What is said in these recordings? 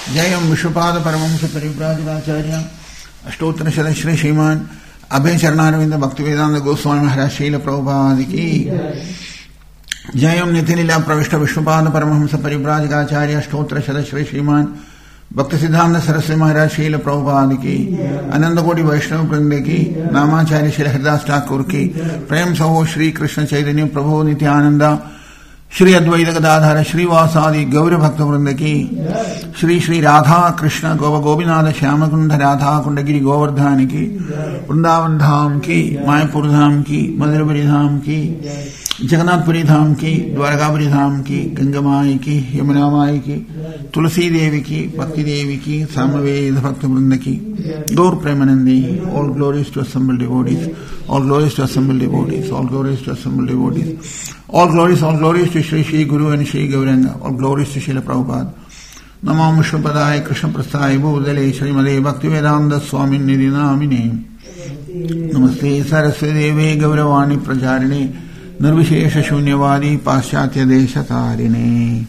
जयं विश्वपाद परमहंस परिव्राजकाचार्य अष्टोत्तर श्री श्रीमान अभय चरणारविंद भक्तिवेदांत गोस्वामी महाराज शील प्रभुपाद की जयं नितिलीला प्रविष्ट विश्वपाद परमहंस परिव्राजकाचार्य अष्टोत्तर श्री श्रीमान भक्ति सिद्धांत सरस्वती महाराज शील प्रभुपाद की अनंत कोटि वैष्णव वृंद की नामाचार्य श्री हरिदास ठाकुर की प्रेम सहो श्री कृष्ण चैतन्य प्रभु नित्यानंद श्री अद्वैत गदाधर श्रीवासादि गौर भक्त वृंद की श्री श्री राधा कृष्ण गोविनाथ श्याम कुंड राधा कुंडगिरी गोवर्धन की वृंदावन धाम की मायापुर धाम की मधुरपुरी धाम की जगन्नाथपुरी धाम की द्वारकापुरी धाम की गंगा माई की यमुना माई की तुलसी देवी की भक्ति देवी की सामवेद भक्त वृंद की गौर प्रेमानंदी all glories to assembled devotees all glories to assembled devotees all glories to assembled devotees all glories to Shri Shri Guru and Shri Gauranga, all glories to Srila Prabhupada. Namo Vishnupadaya Krishna Prasthaya Bhudale Srimade Bhaktivedanta Swami Nidhi Namine Namaste Saraswati Devi Gauravani Prajarine Nirvishesha Shunyavadi Paschatya Deshatarine.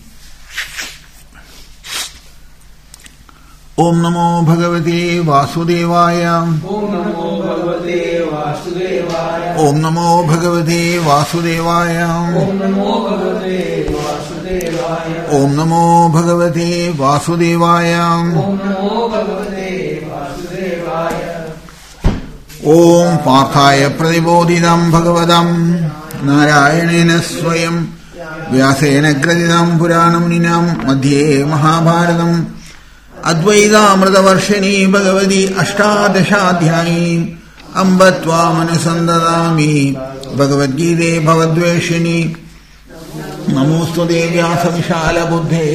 Om Namo Bhagavate Vasudevaya. Om Namo Bhagavate Vasudevaya. Om Namo Bhagavate Vasudevaya. Om Namo Bhagavate Vasudevaya. Om Namo Bhagavate Vasudevaya. Om Namo Bhagavate Vasudevaya. Om Parthaya Pradibodhidam Bhagavadam Narayanena Swayam Vyasena Gradidam Puranam Ninam Madhye Mahabharatam अद्वैतामृतवर्षिणी भगवती अष्टादशाध्यायी अम्ब त्वामनुसन्ददामि भगवद्गीते भवद्वेषिणी नमोऽस्तु देव्यासविशालबुद्धे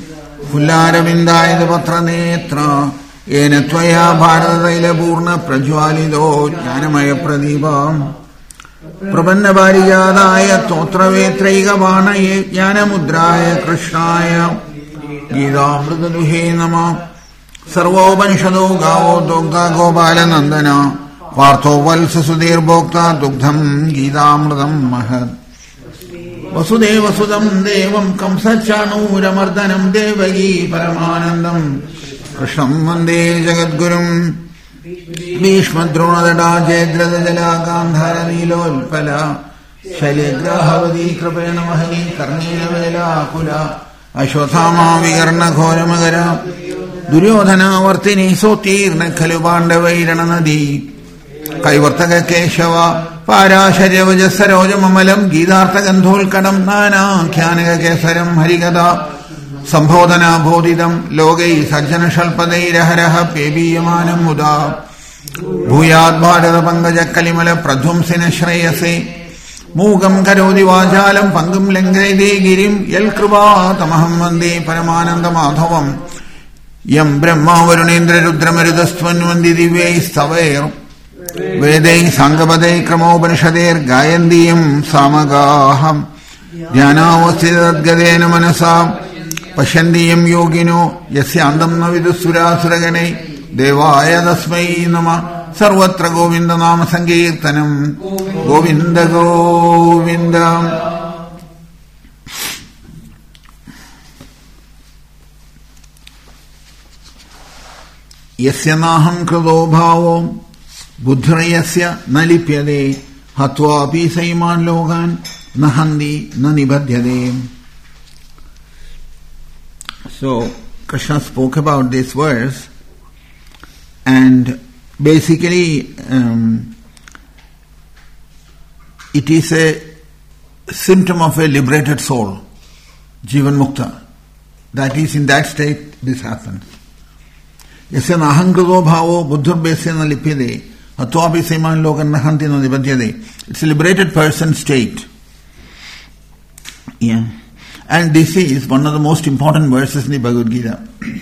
फुल्लारविन्दायतपत्रनेत्र येन त्वया भारततैलपूर्णप्रज्वालितो ज्ञानमयप्रदीपम् प्रपन्नपारिजाताय स्तोत्रवेत्रैकपाणये ज्ञानमुद्राय कृष्णाय गीतामृतदुहे नमः सर्वोपनिषदो गावो दुग्धा गोपालनन्दन पार्थो वत्स सुधीर्भोक्ता दुग्धम् गीतामृतम् महत् वसुदेवसुतम् देवम् कंसचाणूरमर्दनम् देवकी परमानन्दम् कृष्णम् वन्दे जगद्गुरुम् भीष्मद्रोणतटा जयद्रथजला गान्धारनीलोत्पला शैलग्राहवती कृपेण महती कर्णेन वेलाकुला अश्वत्थामा विकर्णघोरमगर दुर्योधनावर्तिनी सोत्तीर्ण खलु पाण्डवैरणनदी कैवर्तक केशव पाराशर्यवजसरोजममलम् गीतार्थगन्धोल्कटम् नानाख्यानककेसरम् हरिकथा सम्बोधना बोधितम् लोकैः सज्जनशल्पदैरहरः पेबीयमानम् मुदा भूयाद्भारतपङ्कजकलिमलप्रध्वंसिन श्रेयसे मूकम् करोति वाचालम् पङ्गुम् लङ्घयते गिरिम् यत्कृपातमहम् वन्दे परमानन्दमाधवम् यम् ब्रह्मा वरुणेन्द्ररुद्रमरुतस्त्वन्वन्ति दिव्यैः स्तवैर् वेदैः साङ्गपदैः क्रमोपनिषदैर्गायन्तीयम् सामगाः ध्यानावस्थितद्गतेन मनसा पश्यन्तीयम् योगिनो यस्यान्तम् न विदुःसुरासुरगणैः देवाय तस्मै नमः सर्वत्र गोविंद नाम संकीर्तनम गोविंद गोविंद. यस्य नाहं कृतो भावो बुद्धिर्यस्य न लिप्यते हत्वापि सैमान् लोकान् न हन्ति न निबध्यते. So Krishna spoke about this verse and basically, it is a symptom of a liberated soul, Jivan Mukta. That is, in that state, this happens. Yasya nahankrito bhavo buddhirbhesya na lipyade atvapi seman lokan nahanti na nibadyade. It's a liberated person state. Yeah. And this is one of the most important verses in the Bhagavad Gita.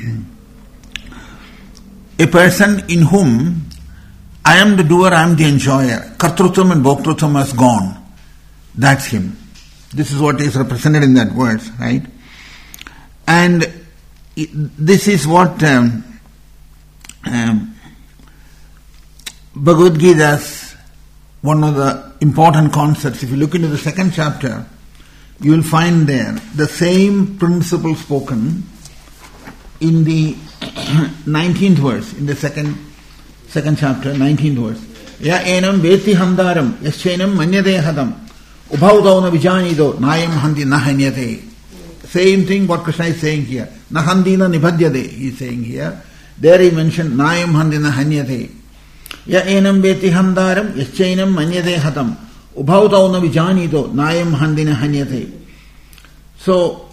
A person in whom I am the doer, I am the enjoyer. Kartrutvam and Bhoktrutvam has gone. That's him. This is what is represented in that verse, right? And this is what Bhagavad Gita's one of the important concepts. If you look into the second chapter, you will find there the same principle spoken in the 19th verse, in the second chapter, 19th verse. Ya enam veti handaram, yaschenam manyade hadam, ubhaudau na vijanido, nayam handi nahanyate. Same thing what Krishna is saying here. Nahandina nibhadyade, he is saying here. There he mentioned nayam handi nahanyate. Ya enam veti handaram, yaschenam manyade hadam, ubhaudau na vijanido, nayam handi nahanyate. So,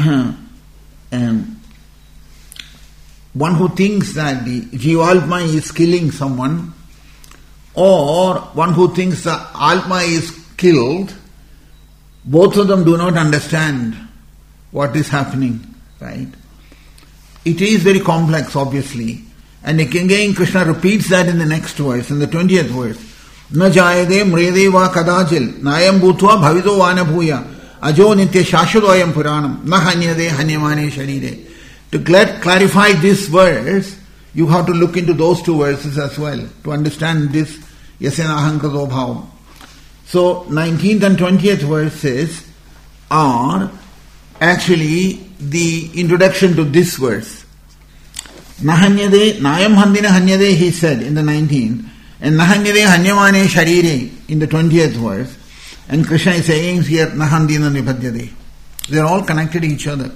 one who thinks that the Jivalma is killing someone, or one who thinks the Alma is killed, both of them do not understand what is happening, right? It is very complex, obviously. And again Krishna repeats that in the next verse, in the 20th verse. Na jayade mrede va kadajil, nayam bhutva bhavido vana bhuya, ajo nitya shashudayam puranam, na hanyade hanyamane sharire. To clarify this verse, you have to look into those two verses as well to understand this yasena ahankrito bhavam. So 19th and 20th verses are actually the introduction to this verse. Nahanyade, nayam handina hanyade, he said in the 19th, and nahanyade hanyamane sharire in the 20th verse, and Krishna is saying here nahandina nibhadyade. They are all connected to each other.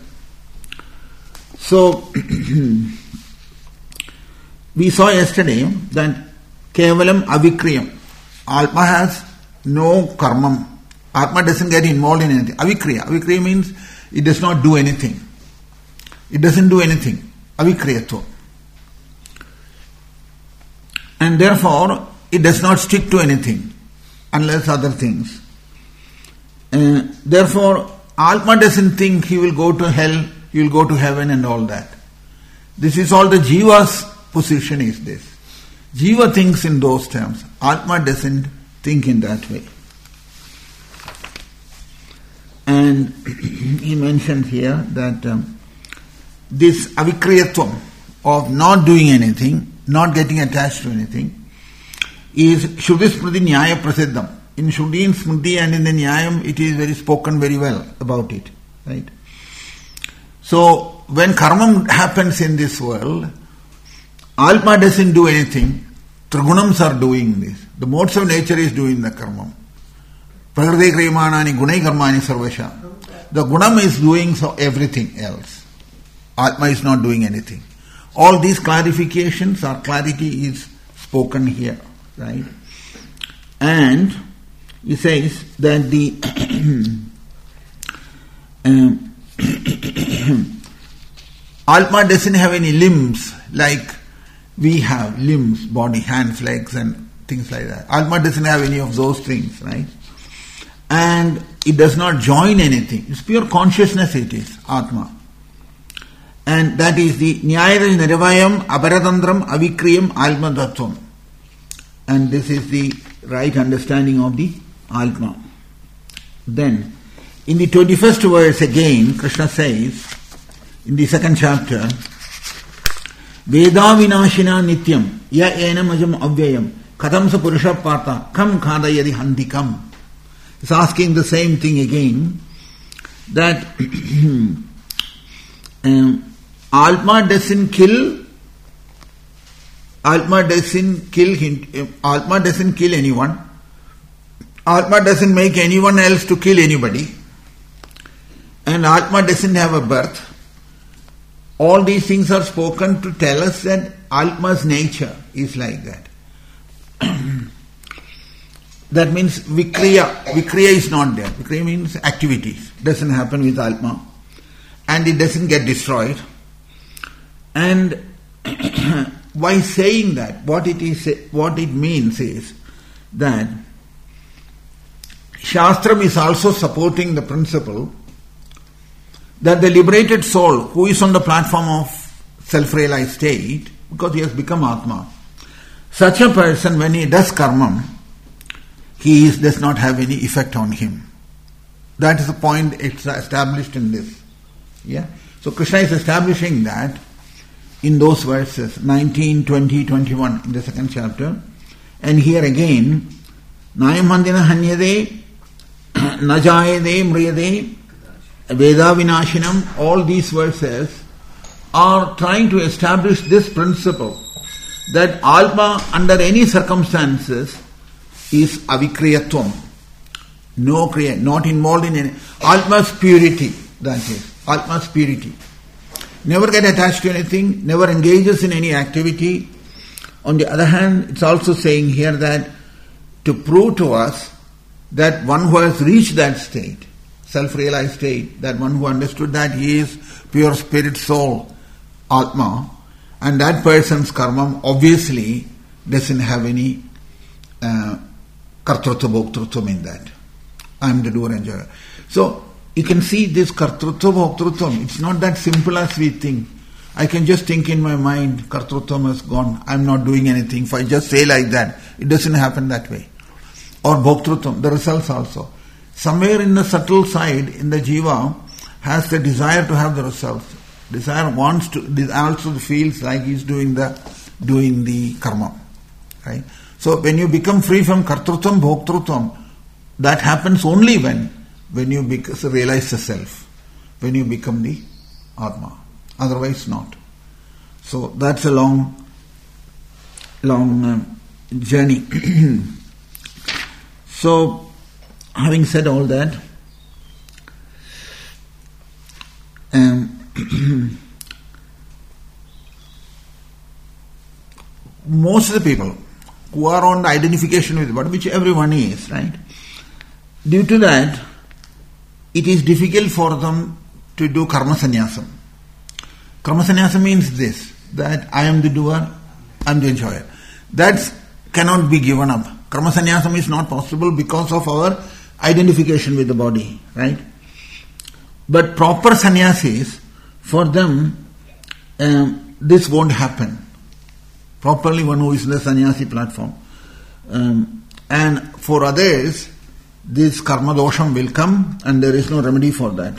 So, we saw yesterday that Kevalam Avikriyam. Atma has no karmam. Atma doesn't get involved in anything. Avikriya. Avikriya means it does not do anything. It doesn't do anything. Avikriyato. And therefore, it does not stick to anything unless other things. Therefore, Atma doesn't think he will go to hell, he will go to heaven and all that. This is all the Jiva's position is this. Jiva thinks in those terms. Atma doesn't think in that way. And he mentioned here that this avikriyatvam of not doing anything, not getting attached to anything, is Shruti Smriti Nyaya Prasiddham. In Shruti and Smriti and in the Nyayam, it is very spoken very well about it. Right? So, when karma happens in this world, Atma doesn't do anything. Trigunams are doing this. The modes of nature is doing the karma. Prakriti kriyamanani gunai karmani sarvasha. The gunam is doing so everything else. Atma is not doing anything. All these clarifications or clarity is spoken here. Right? And he says that the Atma doesn't have any limbs like we have limbs, body, hands, legs and things like that. Atma doesn't have any of those things, right? And it does not join anything. It's pure consciousness it is, Atma. And that is the Nyayara Nirvayam Aparatantram Avikriyam Atma Tattvam. And this is the right understanding of the Atma. Then, in the 21st verse again, Krishna says, in the second chapter, Veda vinashina nityam ya enam ajam avyayam katham sa purusha partha kam khadayadi handikam. He's asking the same thing again, that Atma doesn't kill anyone. Atma doesn't make anyone else to kill anybody. And Atma doesn't have a birth. All these things are spoken to tell us that Atma's nature is like that. That means Vikriya. Vikriya is not there. Vikriya means activities. Doesn't happen with Atma. And it doesn't get destroyed. And by saying that, what it means is that Shastram is also supporting the principle that the liberated soul who is on the platform of self-realized state, because he has become Atma, such a person, when he does karma, does not have any effect on him. That is the point it's established in this. Yeah. So Krishna is establishing that in those verses 19, 20, 21 in the second chapter. And here again, Nayam handina hanyade, najayade mriyade, Veda vinashinam, all these verses are trying to establish this principle that Atma under any circumstances is avikriyatvam. No kriya, not involved in any. Atma's purity, that is. Atma's purity. Never get attached to anything, never engages in any activity. On the other hand, it's also saying here that to prove to us that one who has reached that state, self-realized state, that one who understood that he is pure spirit soul, Atma, and that person's karma obviously doesn't have any kartrutva bhoktrutvam in that. I am the doer and enjoyer. So, you can see this kartrutva bhoktrutvam, it's not that simple as we think. I can just think in my mind, kartrutvam has gone, I am not doing anything. If I just say like that, it doesn't happen that way. Or bhoktrutvam, the results also. Somewhere in the subtle side, in the jiva, has the desire to have the results. Desire wants to, also feels like he is doing the karma. Right? So when you become free from kartrutvam, bhoktrutvam, that happens only when you realize the self, when you become the Atma. Otherwise not. So that's a long journey. So, having said all that, most of the people who are on the identification with God, which everyone is, right? Due to that, it is difficult for them to do karma sannyasam. Karma sannyasam means this, that I am the doer, I am the enjoyer. That cannot be given up. Karma sannyasam is not possible because of our identification with the body, right? But proper sannyasis, for them, this won't happen. Properly, one who is in the sannyasi platform. And for others, this karma dosham will come and there is no remedy for that.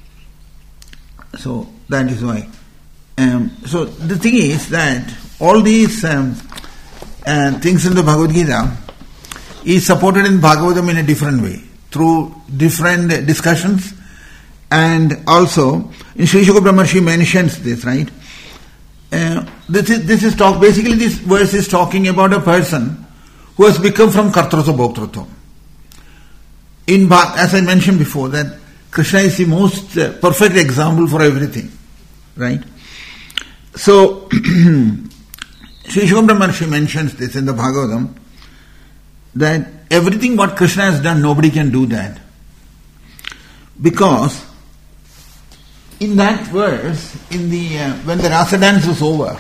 So, that is why. So, the thing is that all these things in the Bhagavad Gita is supported in Bhagavatam in a different way, through different discussions, and also in Sri Shukra Brahmarshi mentions this, right? This verse is talking about a person who has become from kartrutva bhoktrutva. As I mentioned before, that Krishna is the most perfect example for everything, right? So Sri Shukra Brahmarshi mentions this in the Bhagavatam, that everything what Krishna has done, nobody can do that. Because in that verse, in the when the Rasa dance was over,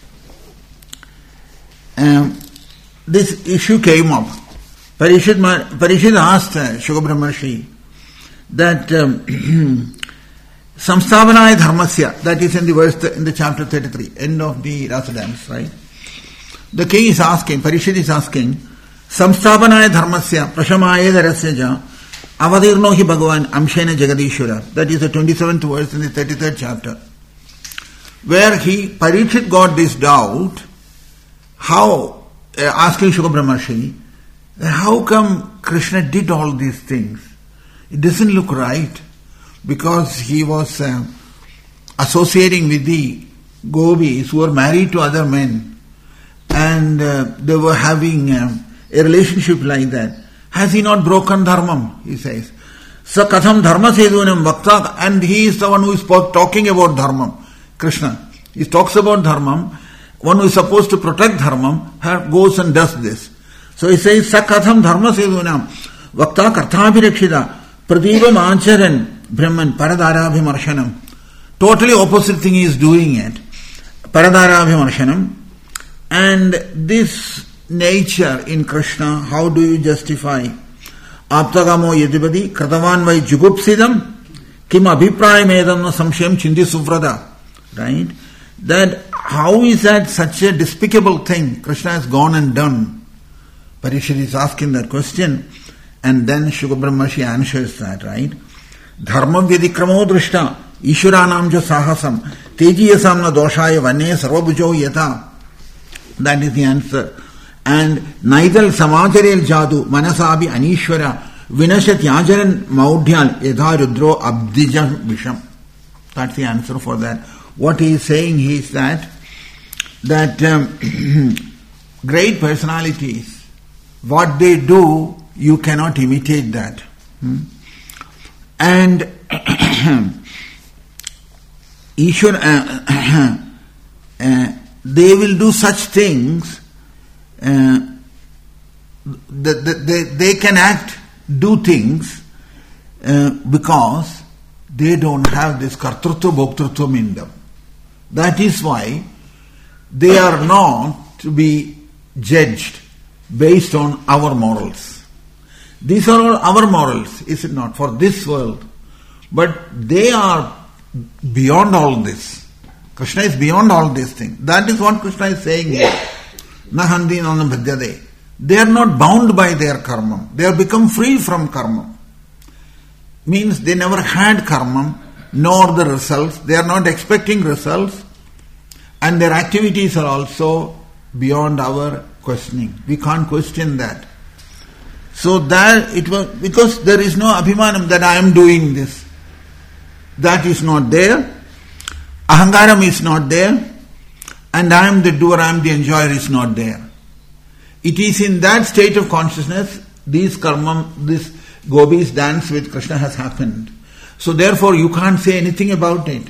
this issue came up. Parishad asked Shukra Brahmarshi that Samsthavanaya dharmasya, that is in the verse in the chapter 33, end of the Rasa dance, right? The king is asking, Parishad is asking, Samsthavanaya dharmasya prashamaya dharasya ja avadirno hi bhagavan amshena jagadishwara. That is the 27th verse in the 33rd chapter. Where Parishad got this doubt, asking Shukra Brahmarshi, how come Krishna did all these things? It doesn't look right, because he was associating with the gopis who were married to other men, and they were having a relationship like that. Has he not broken dharmam? He says. Sa katham dharma sedunam vakta, and he is the one who is talking about dharmam. Krishna. He talks about dharmam. One who is supposed to protect dharmam goes and does this. So he says, Sa katham dharma sedunam vakta karthabhirakshita pradipam acharan brahman paradarabhimarshanam. Totally opposite thing he is doing it. Paradarabhimarshanam. And this nature in Krishna, how do you justify? Aptagamo yadipadi kratavan vai jugupsidam kim abhiprayam edam na samshayam chindi suvrada. Right? That how is that such a despicable thing Krishna has gone and done? Parishad is asking that question, and then Shukra Brahmarshi answers that, right? Dharma vyadikramo drishta Ishwaranam ja sahasam tejiyasam na doshaya vane sarvabhujo yata. That is the answer. And neither samacharel jadu manasabi anishwara vinashat yajaran maudhyal yadha rudro abdijam visham. That's the answer for that. what he is saying is that great personalities, what they do, you cannot imitate that. And Ishwara, they will do such things, they can do things because they don't have this kartrutva bhoktrutvam in them. That is why they are not to be judged based on our morals. These are all our morals, is it not, for this world. But they are beyond all this. Krishna is beyond all these things. That is what Krishna is saying here. Nahandi nanam bhadyade. They are not bound by their karma. They have become free from karma. Means they never had karma, nor the results. They are not expecting results. And their activities are also beyond our questioning. We can't question that. So that it was, because there is no abhimanam that I am doing this. That is not there. Ahangaram is not there. And I am the doer, I am the enjoyer is not there. It is in that state of consciousness, these gopis dance with Krishna has happened. So therefore you can't say anything about it.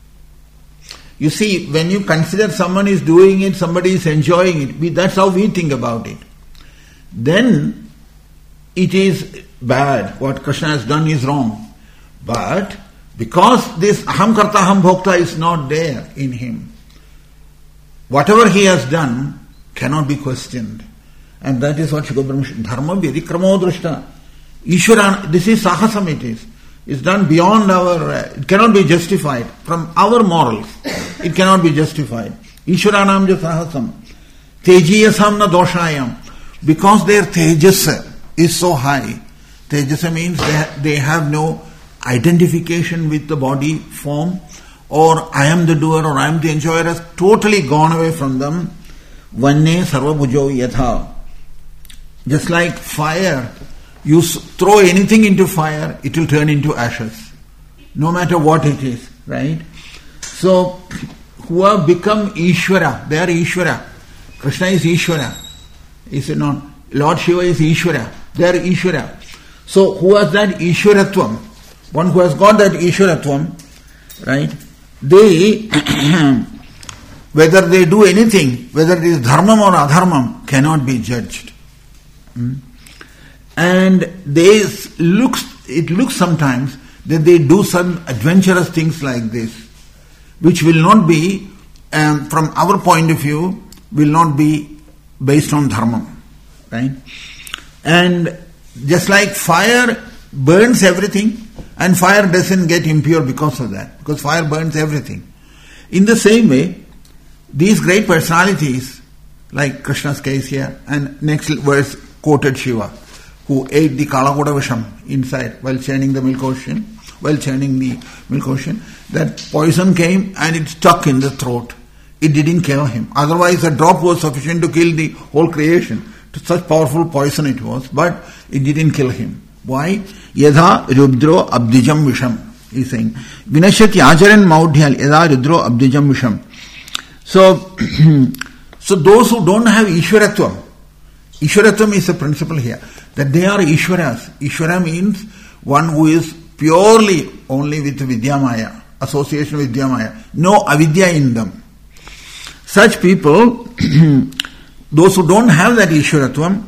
You see, when you consider someone is doing it, somebody is enjoying it, that's how we think about it. Then it is bad. What Krishna has done is wrong. But because this aham karta aham bhokta is not there in him, whatever he has done cannot be questioned. And that is what Shukabhram dharma vyadikramo drishta. Ishvara, this is sahasam it is. It's done beyond our, it cannot be justified. From our morals, it cannot be justified. Ishvaranam ja sahasam. Tejiyasam na doshayam. Because their tejas is so high. Tejas means they have no identification with the body form, or I am the doer or I am the enjoyer has totally gone away from them. Vanne sarva bhujo yatha. Just like fire, you throw anything into fire, it will turn into ashes. No matter what it is, right? So, who have become Ishvara, they are Ishvara. Krishna is Ishvara. Is it not? Lord Shiva is Ishvara. They are Ishvara. So, who has that Ishvaratvam? One who has got that Ishvaratvam, right? They, whether they do anything, whether it is dharmam or adharmam, cannot be judged. And it looks sometimes that they do some adventurous things like this, which will not be, from our point of view, will not be based on dharma, right? And just like fire burns everything, and fire doesn't get impure because of that, because fire burns everything. In the same way, these great personalities, like Krishna's case here, and next verse quoted Shiva, who ate the Kalakoda Visham inside while churning the milk ocean, that poison came and it stuck in the throat. It didn't kill him. Otherwise a drop was sufficient to kill the whole creation. Such powerful poison it was, but it didn't kill him. Why? Yadha rudro abdijam visham. He's saying, Vinashyati acharan maudhyal yadha rudro abdijam visham. So those who don't have Ishwaratvam is a principle here, that they are Ishwaras. Ishwara means one who is purely only with Vidyamaya, association with Vidyamaya, no avidya in them. Such people, those who don't have that Ishwaratvam,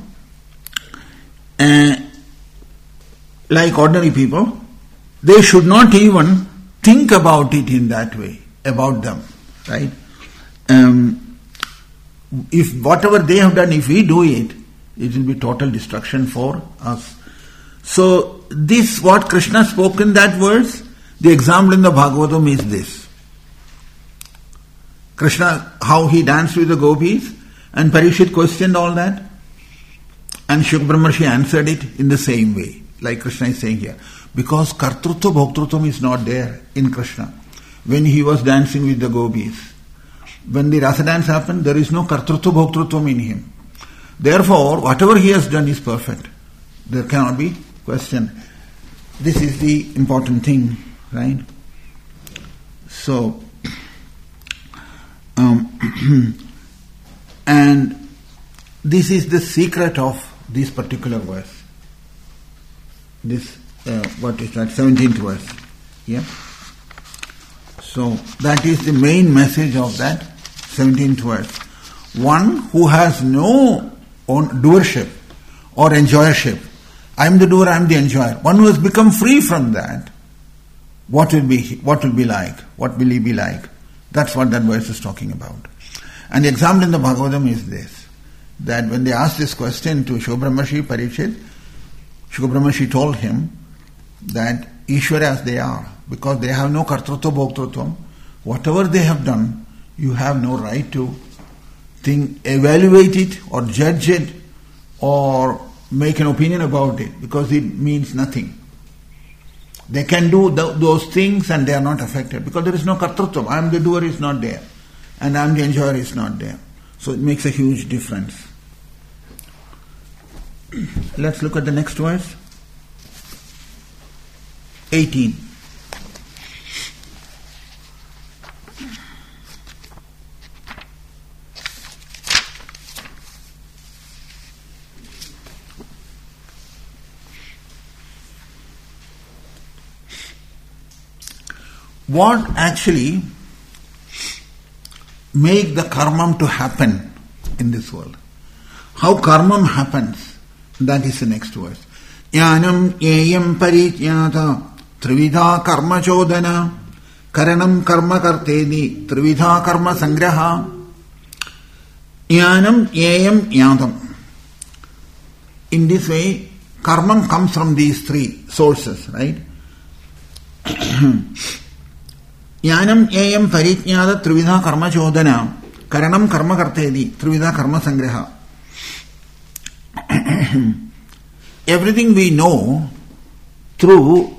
like ordinary people, they should not even think about it in that way, about them, right? If whatever they have done, if we do it, it will be total destruction for us. So this, what Krishna spoke in that verse, the example in the Bhagavatam is this. Krishna, how he danced with the gopis, and Parikshit questioned all that, and Shukbrahmarshi answered it in the same way, like Krishna is saying here. Because Kartrutva Bhoktrutvam is not there in Krishna when he was dancing with the gopis. When the rasa dance happened, there is no Kartrutva Bhoktrutvam in him. Therefore, whatever he has done is perfect. There cannot be question. This is the important thing, right? So, And this is the secret of this particular verse. This, what is that, 17th verse. Yeah. So that is the main message of that 17th verse. One who has no doership or enjoyership. I am the doer, I am the enjoyer. One who has become free from that, what will be like? What will he be like? That's what that verse is talking about. And the example in the Bhagavatam is this, that when they asked this question to Shubhramashi Parikshit, Shubhramashi told him that Ishvara as they are, because they have no kartrutva bhoktrutvam, whatever they have done, you have no right to evaluate it or judge it or make an opinion about it, because it means nothing. They can do those things and they are not affected, because there is no kartrutva. I am the doer is not there, and I am the enjoyer is not there. So it makes a huge difference. Let's look at the next verse. 18. What actually make the karmam to happen in this world? How karmam happens? That is the next verse. Jnanam yeyam parijñāta trividha karma chodana karanam karma kartedi trividha karma sangraha. Jnanam yeyam jnātam. In this way, karmam comes from these three sources, right? Jnanam yeyam parijñāta trividha karma chodana karanam karma kartedi trividha karma sangraha. Everything we know through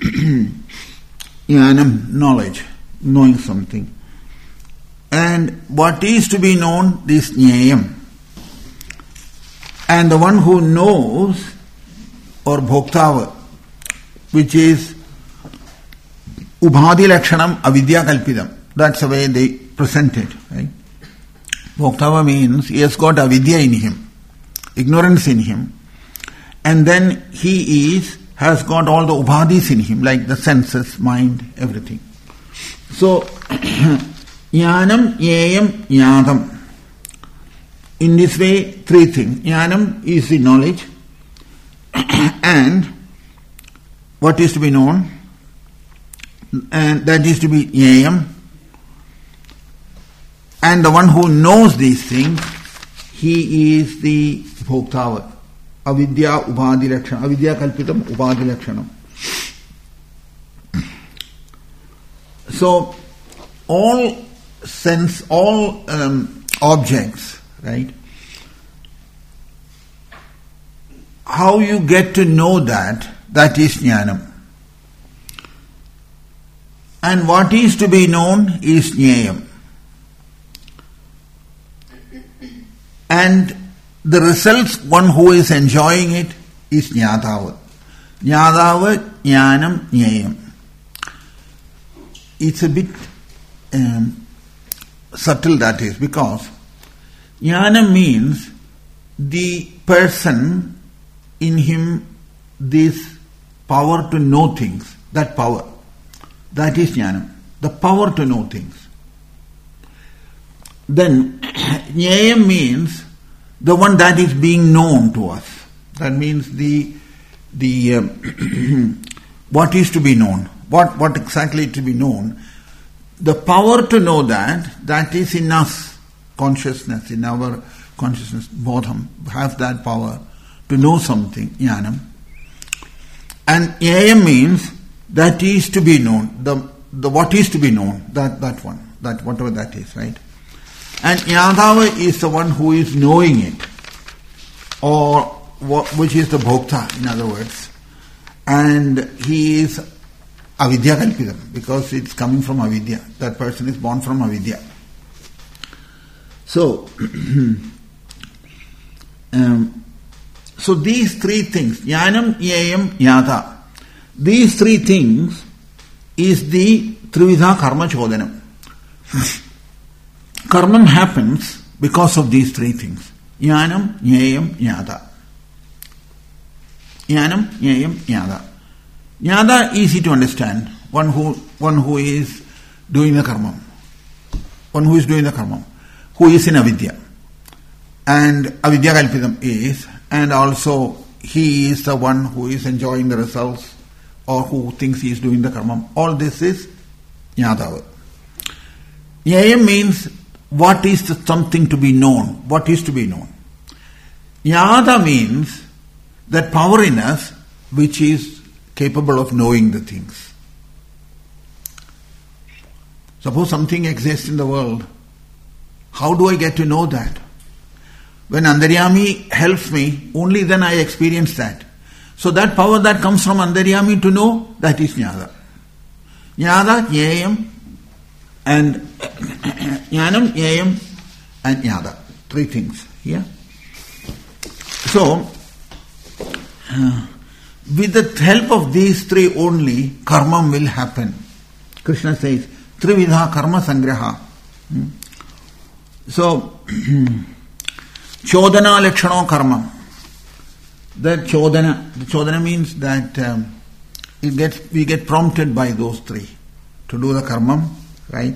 jnanam, knowledge, knowing something. And what is to be known is jnayam. And the one who knows, or bhoktava, which is ubhadi lakshanam avidya kalpidam. That's the way they present it, right? Bhoktava means he has got avidya in him, ignorance in him, and then he has got all the ubhadis in him, like the senses, mind, everything. So, jnanam, yeyam, jnātam. In this way, three things. Jnanam is the knowledge, and what is to be known, and that is to be jnayam. And the one who knows these things, he is the bhoktava. Avidya ubhadi lakshanam. Avidya kalpitam ubhadi lakshanam. So, all objects, right? How you get to know that is jnanam. And what is to be known is jnayam. And the results, one who is enjoying it, is jnātava. Jnātava, jnanam, jnayam. It's a bit subtle, that is, because jnanam means the person in him, this power to know things, that power. That is jnanam, the power to know things. Then, jnayam means the one that is being known to us. That means the what is to be known, what exactly to be known. The power to know that is in us, consciousness, in our consciousness, bodham, have that power to know something, jnanam. And jnayam means that is to be known, the what is to be known, that one, that whatever that is, right? And jnātava is the one who is knowing it, or which is the bhokta, in other words. And he is avidya kalpidam, because it's coming from avidya. That person is born from avidya. So, so these three things, jnanam, jnayam, jnāta, these three things is the trividha karma chodanam. Karma happens because of these three things. Jnanam, Jnayam, Jnata. Jnanam, Jnayam, Jnata. Jnata easy to understand. One who is doing the karma. One who is doing the karma. Who is in avidya. And avidya kalpitam is, and also he is the one who is enjoying the results or who thinks he is doing the karma. All this is Jnata. Jnayam means what is the something to be known. What is to be known. Jnata means that power in us which is capable of knowing the things. Suppose something exists in the world. How do I get to know that? When Antaryami helps me, only then I experience that. So that power that comes from Antaryami to know, that is Jnata. Jnata, Jnayam, and Jnanam, Jnayam, and Jnata. Three things here. So, with the help of these three only, karma will happen. Krishna says, Trividha karma sangraha. So, Chodana lakshano karma. The chodana means that we get prompted by those three to do the karma, right?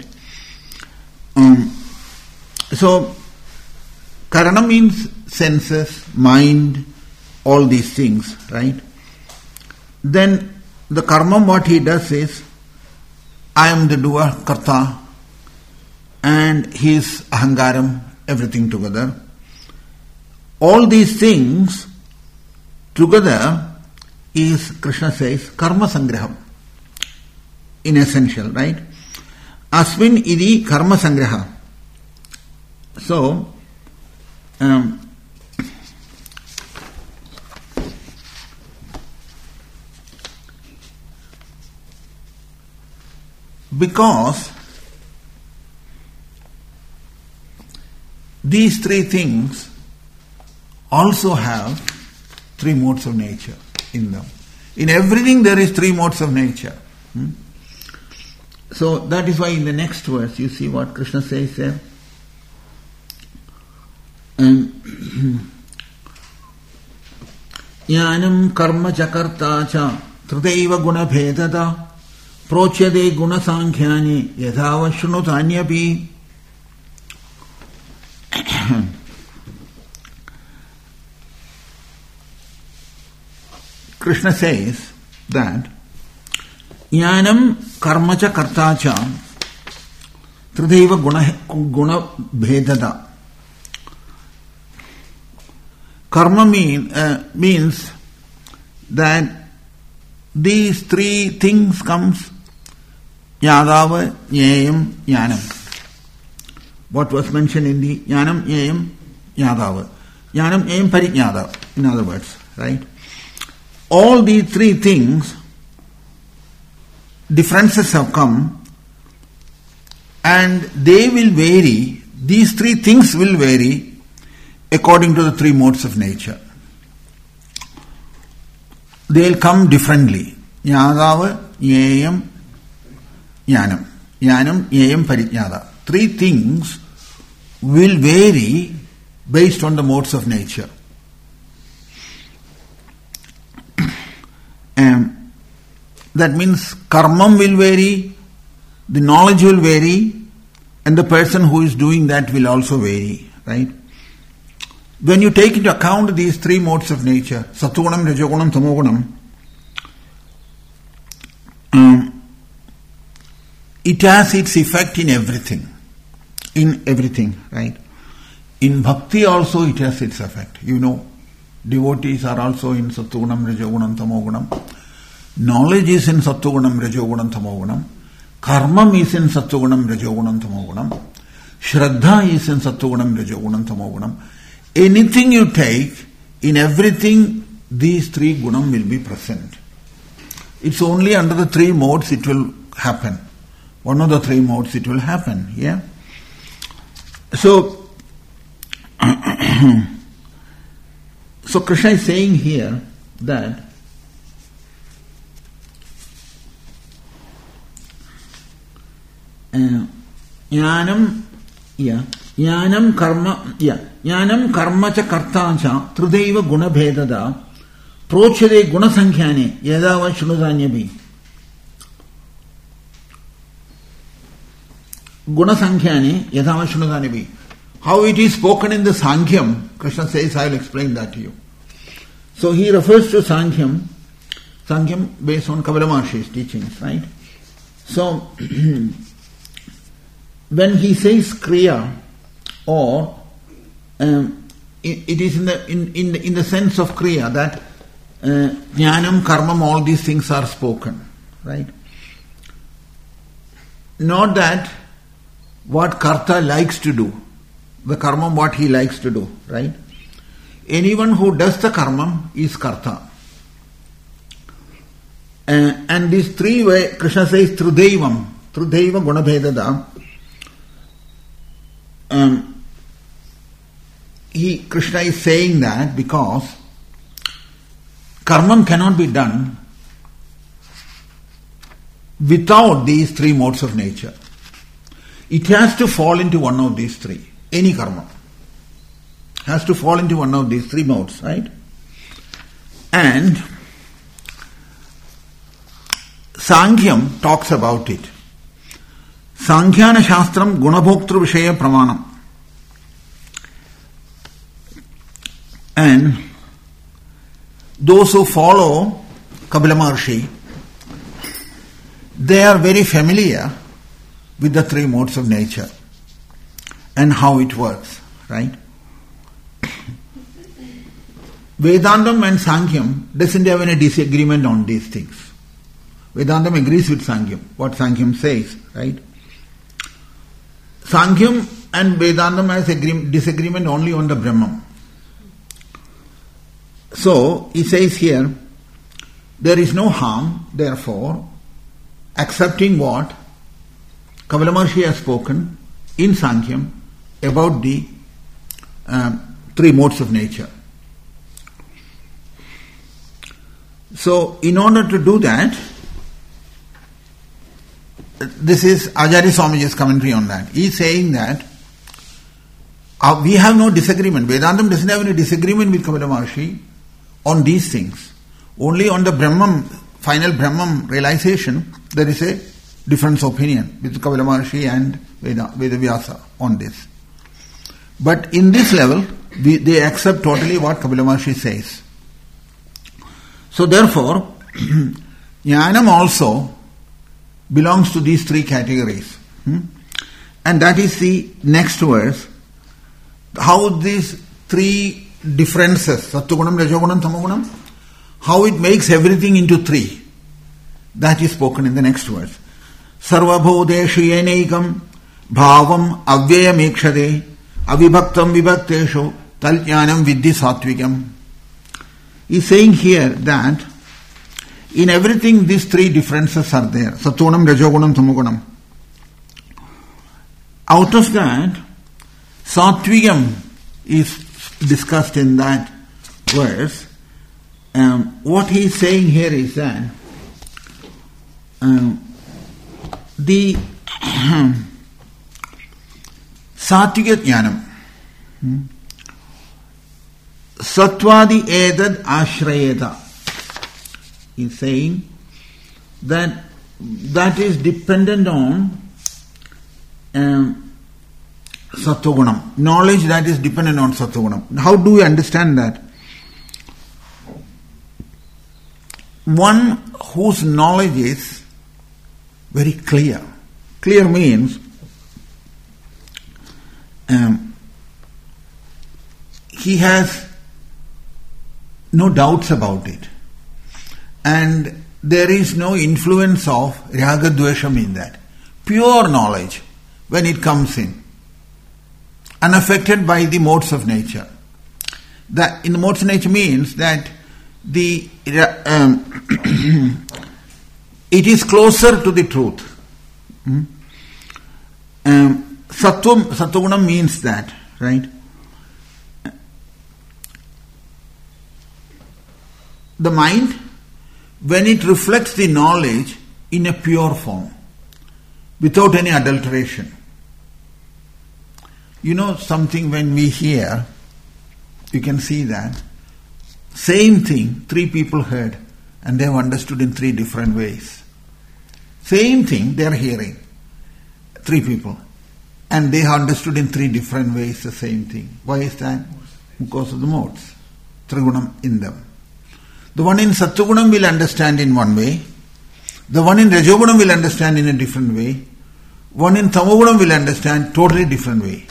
So, karana means senses, mind, all these things, right? Then the karma, what he does is, I am the doer, karta, and his ahangaram, everything together. All these things together is, Krishna says, karma sangraham, in essential, right? Asmin idi karma sangraha. So, because these three things also have three modes of nature in them. In everything there is three modes of nature. So that is why in the next verse you see what Krishna says there. Jnanam karma chakarta cha tridaiva guna bhedada prochyade guna sankhyani yadhava shrunutanyapi. Krishna says that Jnanam karma cha karta cha tridaiva guna bhedada. Karma means that these three things comes Yadava, Jnayam, Jnanam. What was mentioned in the Jnanam, Jnayam, Yadava. Jnanam, Jnayam, Parijnada, in other words, right? All these three things, differences have come and they will vary, these three things will vary according to the three modes of nature. They will come differently. Jnadava, Jnayam, Jnanam. Jnanam, Jnayam, Parijnada. Three things will vary based on the modes of nature. That means karmam will vary, the knowledge will vary, and the person who is doing that will also vary, right? When you take into account these three modes of nature, sattvagunam, rajagunam, tamogunam, it has its effect in everything. In everything, right? In bhakti also it has its effect. You know, devotees are also in sattvagunam, rajagunam, tamogunam. Knowledge is in sattvagunam, rajagunam, tamogunam. Karma is in sattvagunam, rajagunam, tamogunam. Shraddha is in sattvagunam, rajagunam, tamogunam. Anything you take, in everything, these three gunam will be present. It's only under the three modes it will happen. One of the three modes it will happen, yeah? So, so Krishna is saying here that Jnanam, Jnanam karma cha karta cha trudaiva guna bhedada prochade guna sankhyanē yadava shrunudanyabhi. Guna sankhyanē yadava shrunudanyabhi. How it is spoken in the Sankhya, Krishna says, I will explain that to you. So he refers to Sankhya based on Kapila Maharshi's teachings, right? So when he says Kriya, or it is in the sense of Kriya that Jnanam, Karmam, all these things are spoken, right? Not that what Karta likes to do, the Karmam what he likes to do, right? Anyone who does the Karmam is Karta. And these three ways, Krishna says, Trudaiva Gunabhedada. Krishna is saying that because Karmam cannot be done without these three modes of nature. It has to fall into one of these three. Any karma has to fall into one of these three modes, right? And Sankhya talks about it. Sankhyana Shastram Gunabhoktru Vishaya Pramanam. And those who follow Kapila Maharshi, they are very familiar with the three modes of nature and how it works, right? Vedantam and Sankhya doesn't have any disagreement on these things. Vedantam agrees with Sankhya, what Sankhya says, right? Sankhya and Vedantam has disagreement only on the Brahman. So, he says here, there is no harm, therefore, accepting what Kapila Maharshi has spoken in Sankhya about the three modes of nature. So, in order to do that, this is Acharya Swamiji's commentary on that. He is saying that we have no disagreement. Vedantam doesn't have any disagreement with Kapila Maharshi on these things. Only on the Brahman, final Brahman realization, there is a difference of opinion with Kapila Maharshi and Vedavyasa on this. But in this level, they accept totally what Kapila Maharshi says. So therefore, Jnanam also belongs to these three categories. And that is the next verse. How these three differences, Sattvagunam, Rajagunam, Tamagunam, how it makes everything into three. That is spoken in the next verse. Sarvabhodeshu yenaikam bhavam avyayam ekshade avibhaktam vibhakteshu taljnanam viddhi sattvikam. He is saying here that in everything these three differences are there. Sattvagunam, Rajagunam, Tamagunam. Out of that, Sattvikam is discussed in that verse. What he is saying here is that the Sattvika Jnanam, Sattvadi edad ashrayeta, is saying that is dependent on Sattvagunam. Knowledge that is dependent on Sattvagunam. How do we understand that? One whose knowledge is very clear. Clear means he has no doubts about it. And there is no influence of ragadvesham in that. Pure knowledge when it comes in. Unaffected by the modes of nature. That in the modes of nature means that it is closer to the truth. Sattvagunam means that, right? The mind, when it reflects the knowledge in a pure form, without any adulteration, something when we hear, you can see that. Same thing, 3 people heard and they have understood in 3 different ways. Same thing they are hearing, 3 people. And they have understood in 3 different ways the same thing. Why is that? Because of the modes, Trigunam in them. The one in Sattvagunam will understand in one way. The one in Rajogunam will understand in a different way. One in Tamogunam will understand totally different way.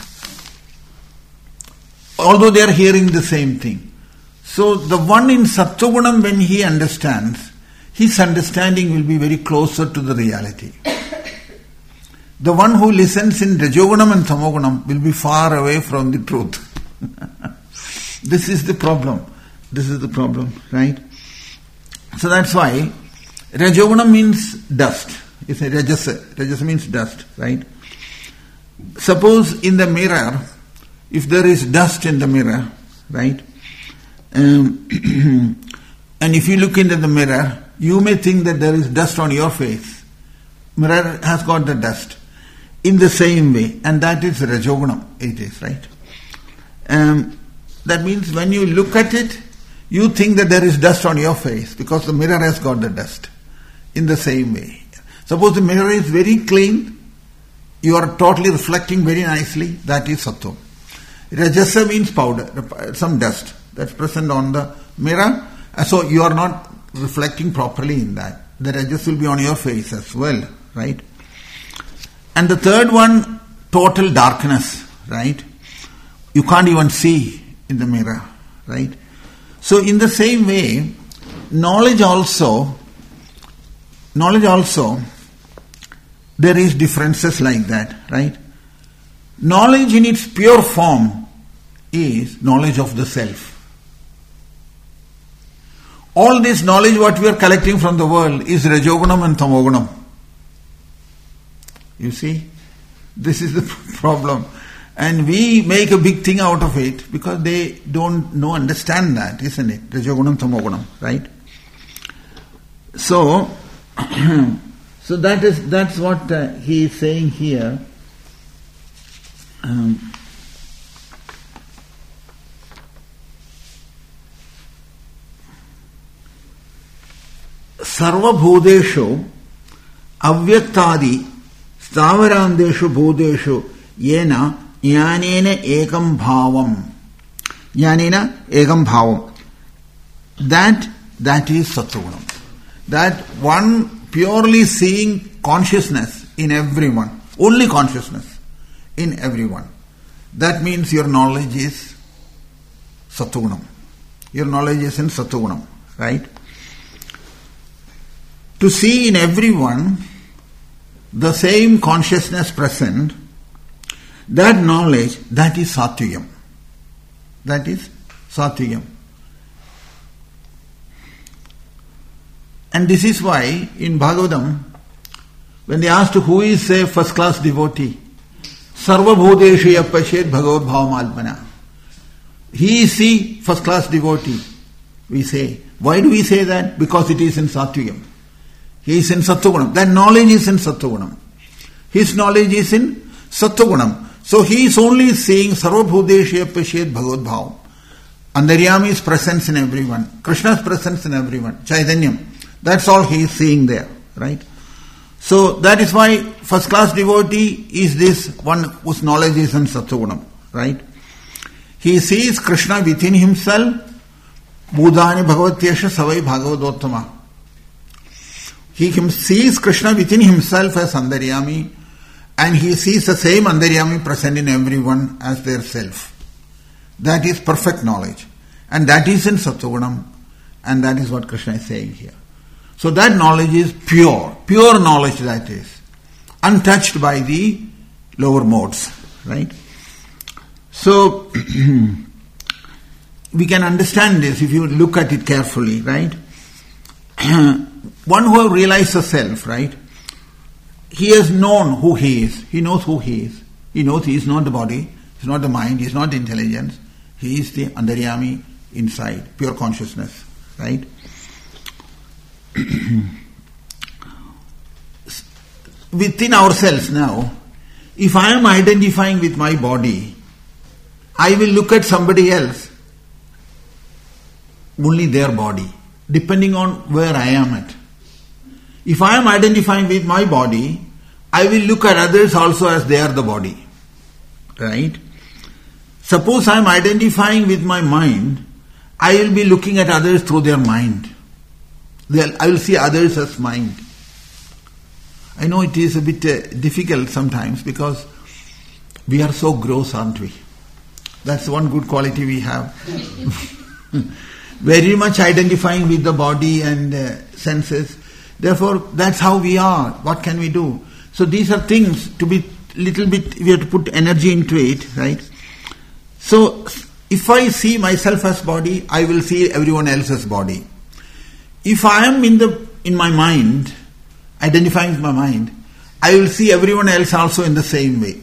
Although they are hearing the same thing. So the one in Sattvagunam, when he understands, his understanding will be very closer to the reality. The one who listens in Rajogunam and Tamogunam will be far away from the truth. This is the problem. This is the problem, right? So that's why Rajogunam means dust. It's a Rajasa. Rajasa means dust, right? Suppose in the mirror, if there is dust in the mirror, right? And if you look into the mirror, you may think that there is dust on your face. Mirror has got the dust. In the same way, and that is Rajogunam, it is, right? That means when you look at it, you think that there is dust on your face because the mirror has got the dust. In the same way. Suppose the mirror is very clean, you are totally reflecting very nicely, that is Sattvam. Rajasa means powder, some dust that's present on the mirror, so you are not reflecting properly in that. The Rajas will be on your face as well, right? And the third one, total darkness, right? You can't even see in the mirror, right? So in the same way, knowledge also, there is differences like that, right? Knowledge in its pure form is knowledge of the self. All this knowledge what we are collecting from the world is Rajogunam and Tamogunam. You see, this is the problem. And we make a big thing out of it because they don't understand that, isn't it? Rajogunam, Tamogunam, right? So that's what he is saying here. Sarva bhudeshu avyaktadi stavarandeshu bhudeshu yena jnanena ekam bhavam. Jnanena ekam bhavam. That is Sattvagunam. That one purely seeing consciousness in everyone, only consciousness in everyone. That means your knowledge is Sattvagunam. Your knowledge is in Sattvagunam, right? To see in everyone the same consciousness present, that knowledge, that is Sattvigam. That is Sattvigam. And this is why in Bhagavatam, when they asked who is a first class devotee, Sarva Bhudeshu Yapashet Bhagavad Bhavam Alpana. He is the first class devotee, we say. Why do we say that? Because it is in Sattvigam. He is in Sattvagunam. That knowledge is in Sattvagunam. His knowledge is in Sattvagunam. So he is only seeing Sarva Bhudeshu Yapashet Bhagavad Bhavam. Antaryami's presence in everyone. Krishna's presence in everyone. Chaitanyam. That's all he is seeing there, right? So that is why first class devotee is this one whose knowledge is in Sattvagunam, right? He sees Krishna within himself. Budhani Bhagavatyesha Savai Bhagavadottama. He sees Krishna within himself as Antaryami, and he sees the same Antaryami present in everyone as their self. That is perfect knowledge. And that is in Sattvagunam, and that is what Krishna is saying here. So that knowledge is pure knowledge, that is, untouched by the lower modes, right? So, we can understand this if you look at it carefully, right? One who has realized the self, right? He has known who he is. He knows who he is. He knows he is not the body, he is not the mind, he is not the intelligence. He is the Antaryami inside, pure consciousness, right? Within ourselves now, if I am identifying with my body, I will look at somebody else, only their body, depending on where I am at. If I am identifying with my body, I will look at others also as they are the body. Right? Suppose I am identifying with my mind, I will be looking at others through their mind. I will see others as mind. I know it is a bit difficult sometimes because we are so gross, aren't we? That's one good quality we have. Very much identifying with the body and senses. Therefore, that's how we are. What can we do? So these are things to be little bit, we have to put energy into it, right? So, if I see myself as body, I will see everyone else as body. If I am in my mind, identifying with my mind, I will see everyone else also in the same way.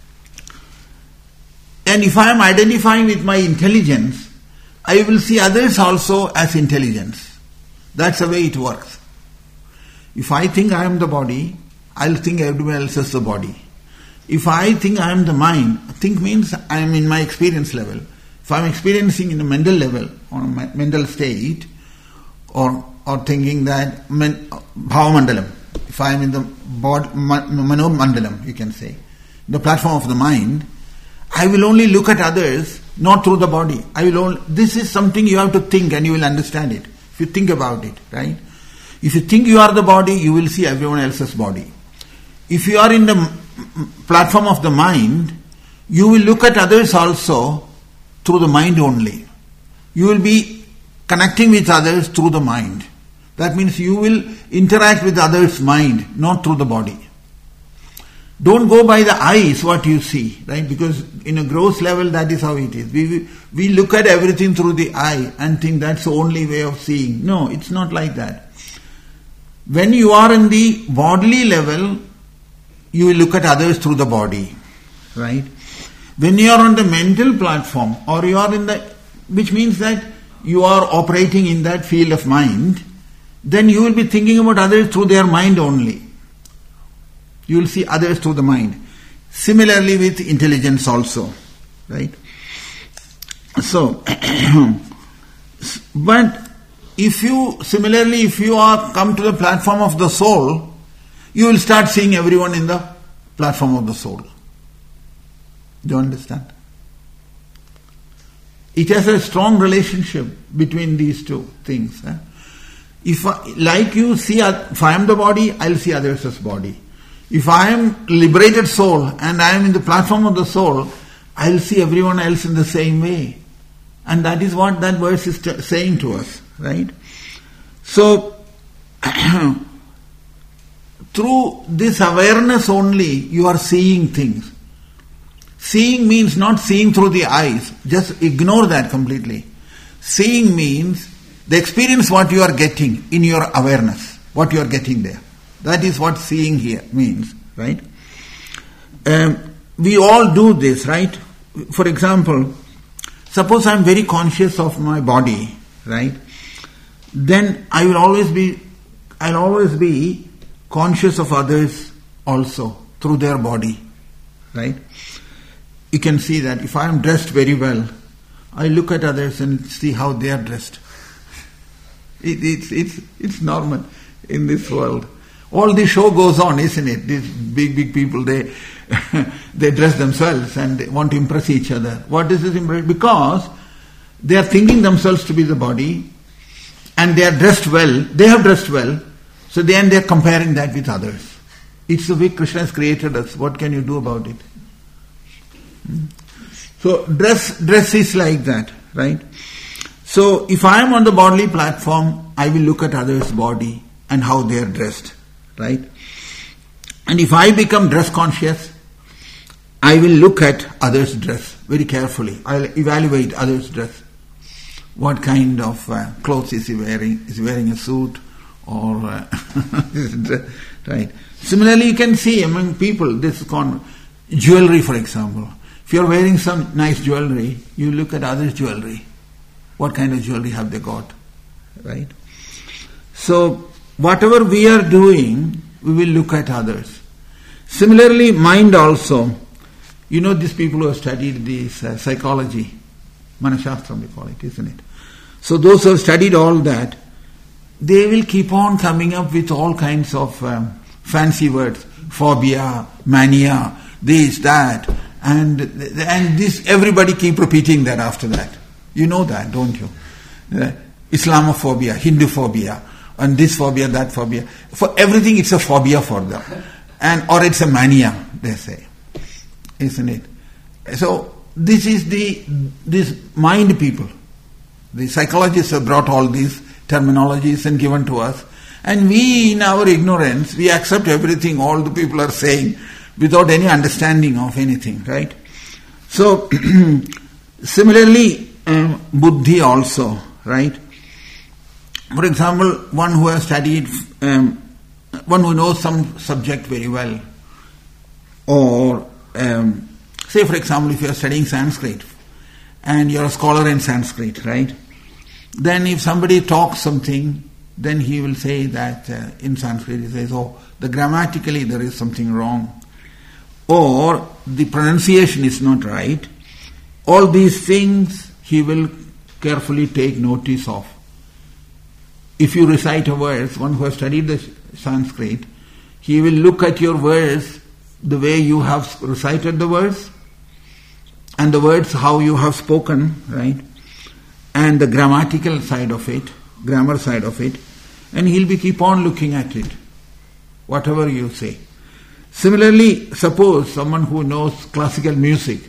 And if I am identifying with my intelligence, I will see others also as intelligence. That's the way it works. If I think I am the body, I will think everyone else is the body. If I think I am the mind, think means I am in my experience level. If I am experiencing in a mental level, or a mental state, or thinking that Bhava Mandalam, if I am in the Mano Mandalam, you can say, the platform of the mind, I will only look at others, not through the body. This is something you have to think and you will understand it. If you think about it, right? If you think you are the body, you will see everyone else's body. If you are in the platform of the mind, you will look at others also through the mind only. You will be connecting with others through the mind. That means you will interact with others' mind, not through the body. Don't go by the eyes what you see, right? Because in a gross level that is how it is. We look at everything through the eye and think that's the only way of seeing. No, it's not like that. When you are in the bodily level, you will look at others through the body, right? When you are on the mental platform, or you are which means that you are operating in that field of mind, then you will be thinking about others through their mind only. You will see others through the mind. Similarly with intelligence also, right? So, but if you are come to the platform of the soul, you will start seeing everyone in the platform of the soul. Do you understand? It has a strong relationship between these two things. If I am the body, I will see others as body. If I am liberated soul and I am in the platform of the soul, I will see everyone else in the same way. And that is what that verse is saying to us, right? So, through this awareness only, you are seeing things. Seeing means not seeing through the eyes. Just ignore that completely. Seeing means the experience what you are getting in your awareness, what you are getting there. That is what seeing here means, right? We all do this, right? For example, suppose I am very conscious of my body, right? Then I'll always be conscious of others also through their body, right? You can see that if I am dressed very well, I look at others and see how they are dressed. It's normal in this world. All the show goes on, isn't it? These big people, they dress themselves and they want to impress each other. What is this impress? Because they are thinking themselves to be the body and they are dressed well, they have dressed well, so then they are comparing that with others. It's the way Krishna has created us. What can you do about it? So dress is like that, right? So if I am on the bodily platform, I will look at others' body and how they are dressed, right? And if I become dress conscious, I will look at others' dress very carefully. I will evaluate others' dress. What kind of clothes is he wearing? Is he wearing a suit or right? Similarly, you can see among people this jewelry, for example. If you are wearing some nice jewelry, you look at others' jewelry. What kind of jewelry have they got? Right? So, whatever we are doing, we will look at others. Similarly, mind also. You know, these people who have studied this psychology, Manashastram we call it, isn't it? So those who have studied all that, they will keep on coming up with all kinds of fancy words. Phobia, mania, this, that, and this, everybody keep repeating that after that. You know that, don't you? Islamophobia, Hinduphobia, and this phobia, that phobia. For everything it's a phobia for them. Or it's a mania, they say. Isn't it? So, this is this mind people. The psychologists have brought all these terminologies and given to us. And we, in our ignorance, we accept everything all the people are saying without any understanding of anything, right? So, similarly, buddhi also, right? For example, one who has studied, one who knows some subject very well, or say for example, if you are studying Sanskrit, and you are a scholar in Sanskrit, right? Then if somebody talks something, then he will say that in Sanskrit, he says, oh, the grammatically there is something wrong, or the pronunciation is not right. All these things he will carefully take notice of. If you recite a verse, one who has studied the Sanskrit, he will look at your verse the way you have recited the verse, and the words how you have spoken, right? And the grammatical side of it, grammar side of it, and he'll be keep on looking at it, whatever you say. Similarly, suppose someone who knows classical music,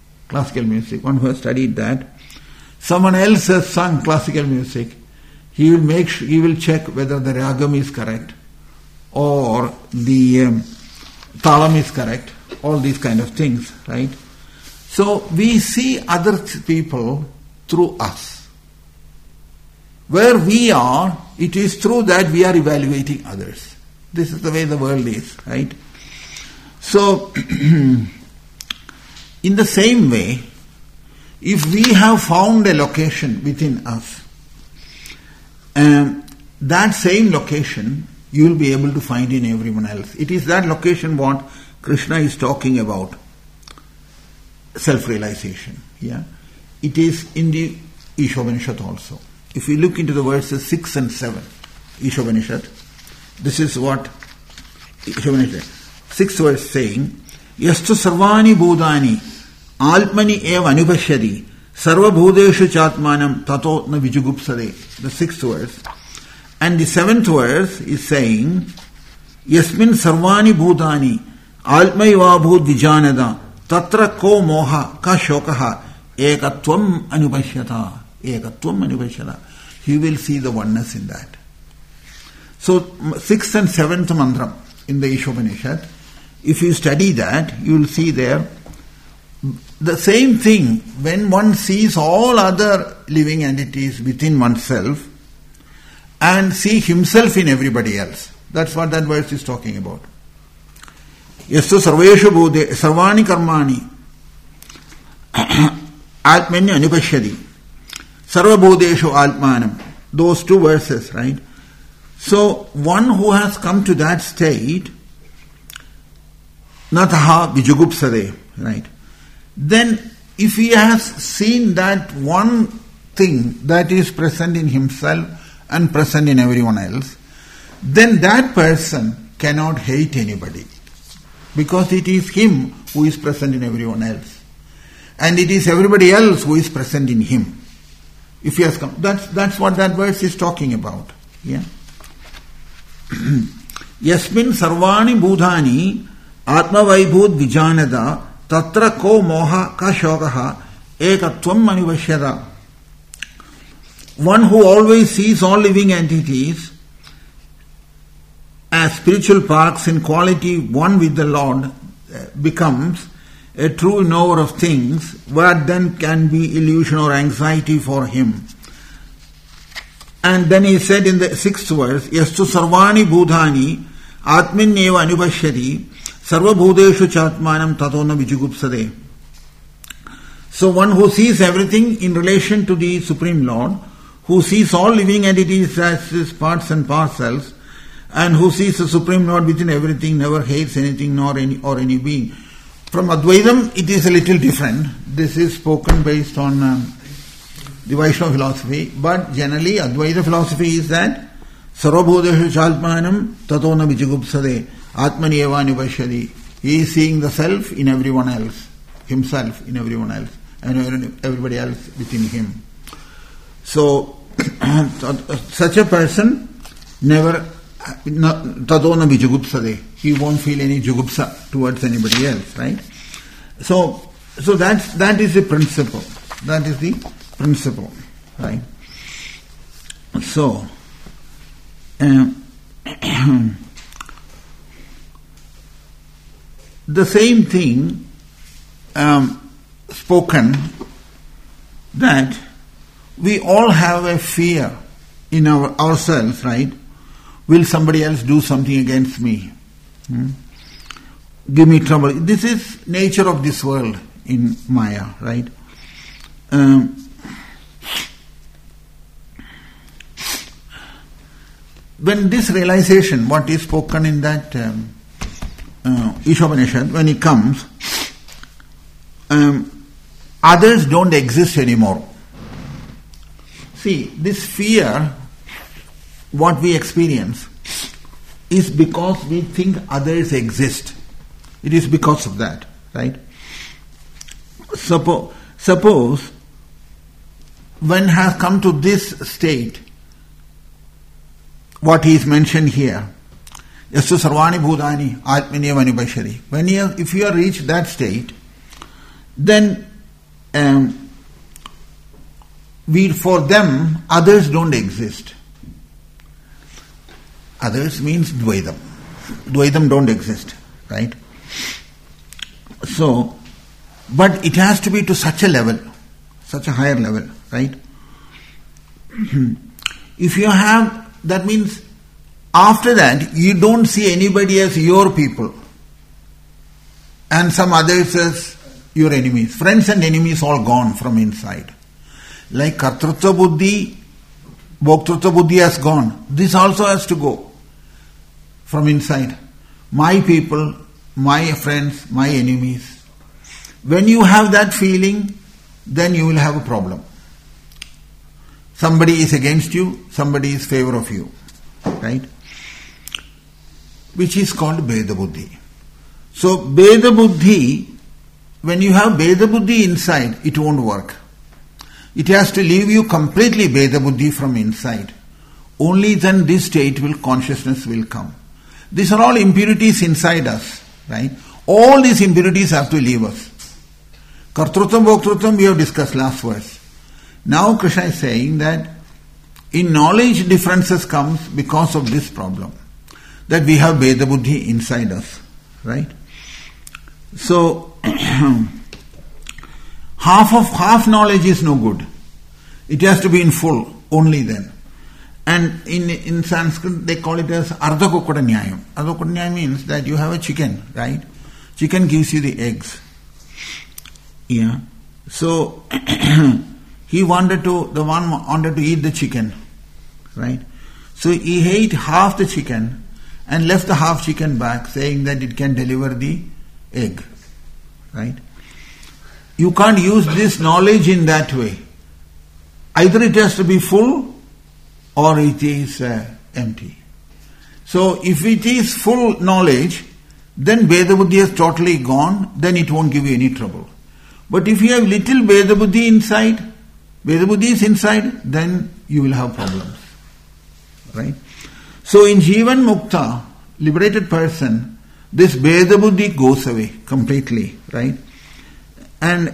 one who has studied that, someone else has sung classical music, he will check whether the ragam is correct or the talam is correct, all these kind of things, right? So we see other people through us. Where we are, it is through that we are evaluating others. This is the way the world is, right? So, in the same way, if we have found a location within us, that same location you will be able to find in everyone else. It is that location what Krishna is talking about, self-realization. Yeah, it is in the Ishopanishad also. If we look into the verses 6 and 7, Ishopanishad, this is what Ishopanishad 6th verse saying, Yastu sarvani bhudani alpmani eva anupashyati sarva bhudeshu chatmanam tato na vijugupsade. The 6th verse. And the 7th verse is saying, Yasmin sarvani bhudani alpmaiva bhud vijanada tatra ko moha ka shokaha ekatvam anupashyata. Ekatvam anupashyata. He will see the oneness in that. So 6th and 7th mantra in the Ishopanishad, if you study that, you will see there the same thing. When one sees all other living entities within oneself and see himself in everybody else. That's what that verse is talking about. Yastu sarveshu bhude sarvani karmani atmanya anupashyati sarva bhudeshu atmanam. Those two verses, right? So, one who has come to that state, nataha vijugupsade, right? Then, if he has seen that one thing that is present in himself and present in everyone else, then that person cannot hate anybody. Because it is him who is present in everyone else. And it is everybody else who is present in him. If he has come, that's what that verse is talking about. Yeah. Yasmin sarvani bhudani atma vaibhud vijanada tatra ko moha ka shokaha ekatvam anuvashyada. One who always sees all living entities as spiritual parks in quality one with the Lord becomes a true knower of things, what then can be illusion or anxiety for him? And then he said in the 6th verse, Yastu sarvani bhudani atmin eva anupashyati sarva bhudeshu chatmanam tatona vijugupsade. So one who sees everything in relation to the Supreme Lord, who sees all living entities as his parts and parcels, and who sees the Supreme Lord within everything, never hates anything nor any being. From Advaitam, it is a little different. This is spoken based on the Vaishnava philosophy, but generally Advaita philosophy is that Sarvabhuteshu Chalpanam Tatona Vijigupsade Atmani Eva Nivashyadi. He is seeing the self in everyone else, himself in everyone else, and everybody else within him. So, such a person never Tatona Vijigupsade. He won't feel any jugupsa towards anybody else, right? So that is the principle. That is the principle, right? So, the same thing spoken, that we all have a fear in ourselves, right? Will somebody else do something against me? Give me trouble. This is nature of this world in Maya, right? When this realization, what is spoken in that Ishopanishad, when it comes, others don't exist anymore. See, this fear, what we experience, is because we think others exist. It is because of that, right? Suppose when has come to this state, what is mentioned here, Yastu Sarvani Bhutani Atmani Vanibashari. If you have reached that state, then for them, others don't exist. Others means Dvaitam. Dvaitam don't exist, right? So, but it has to be to such a level, such a higher level, right? If you have, that means after that you don't see anybody as your people and some others as your enemies. Friends and enemies all gone from inside. Like Kartrutva Buddhi, Bhoktrutva Buddhi has gone. This also has to go from inside. My people, my friends, my enemies. When you have that feeling, then you will have a problem. Somebody is against you, somebody is favor of you, right? Which is called Bheda Buddhi. So Bheda Buddhi, when you have Bheda Buddhi inside, it won't work. It has to leave you completely Bheda Buddhi from inside. Only then this state consciousness will come. These are all impurities inside us, right? All these impurities have to leave us. Kartrutvam, Bhoktrutvam we have discussed last verse. Now Krishna is saying that in knowledge differences comes because of this problem. That we have Bheda Buddhi inside us, right? So, half knowledge is no good. It has to be in full, only then. And in Sanskrit they call it as Ardha Kukkada Nyayam. Ardha Kukkada Nyayam means that you have a chicken, right? Chicken gives you the eggs. Yeah. So, the one wanted to eat the chicken, right? So he ate half the chicken and left the half chicken back, saying that it can deliver the egg, right? You can't use this knowledge in that way. Either it has to be full or it is empty. So if it is full knowledge, then Bheda Buddhi is totally gone, then it won't give you any trouble. But if you have little Bheda Buddhi inside, Bheda Buddhi is inside, then you will have problems, right? So in Jivan Mukta, liberated person, this Bheda Buddhi goes away completely, right? And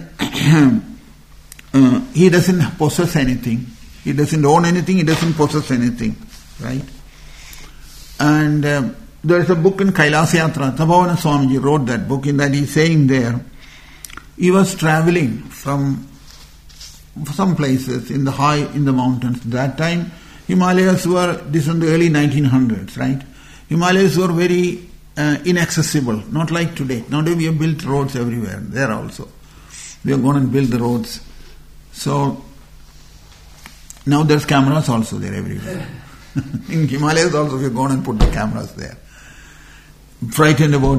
he doesn't possess anything. He doesn't own anything, he doesn't possess anything, right? And there is a book in Kailasa Yatra, Tabhavana Swamiji wrote that book, in that he is saying there, he was traveling from some places in the mountains. That time, Himalayas were, this in the early 1900s, right? Himalayas were very inaccessible, not like today. Nowadays we have built roads everywhere, there also. We have gone and built the roads. So, now there's cameras also there everywhere. In Himalayas also we have gone and put the cameras there. Frightened about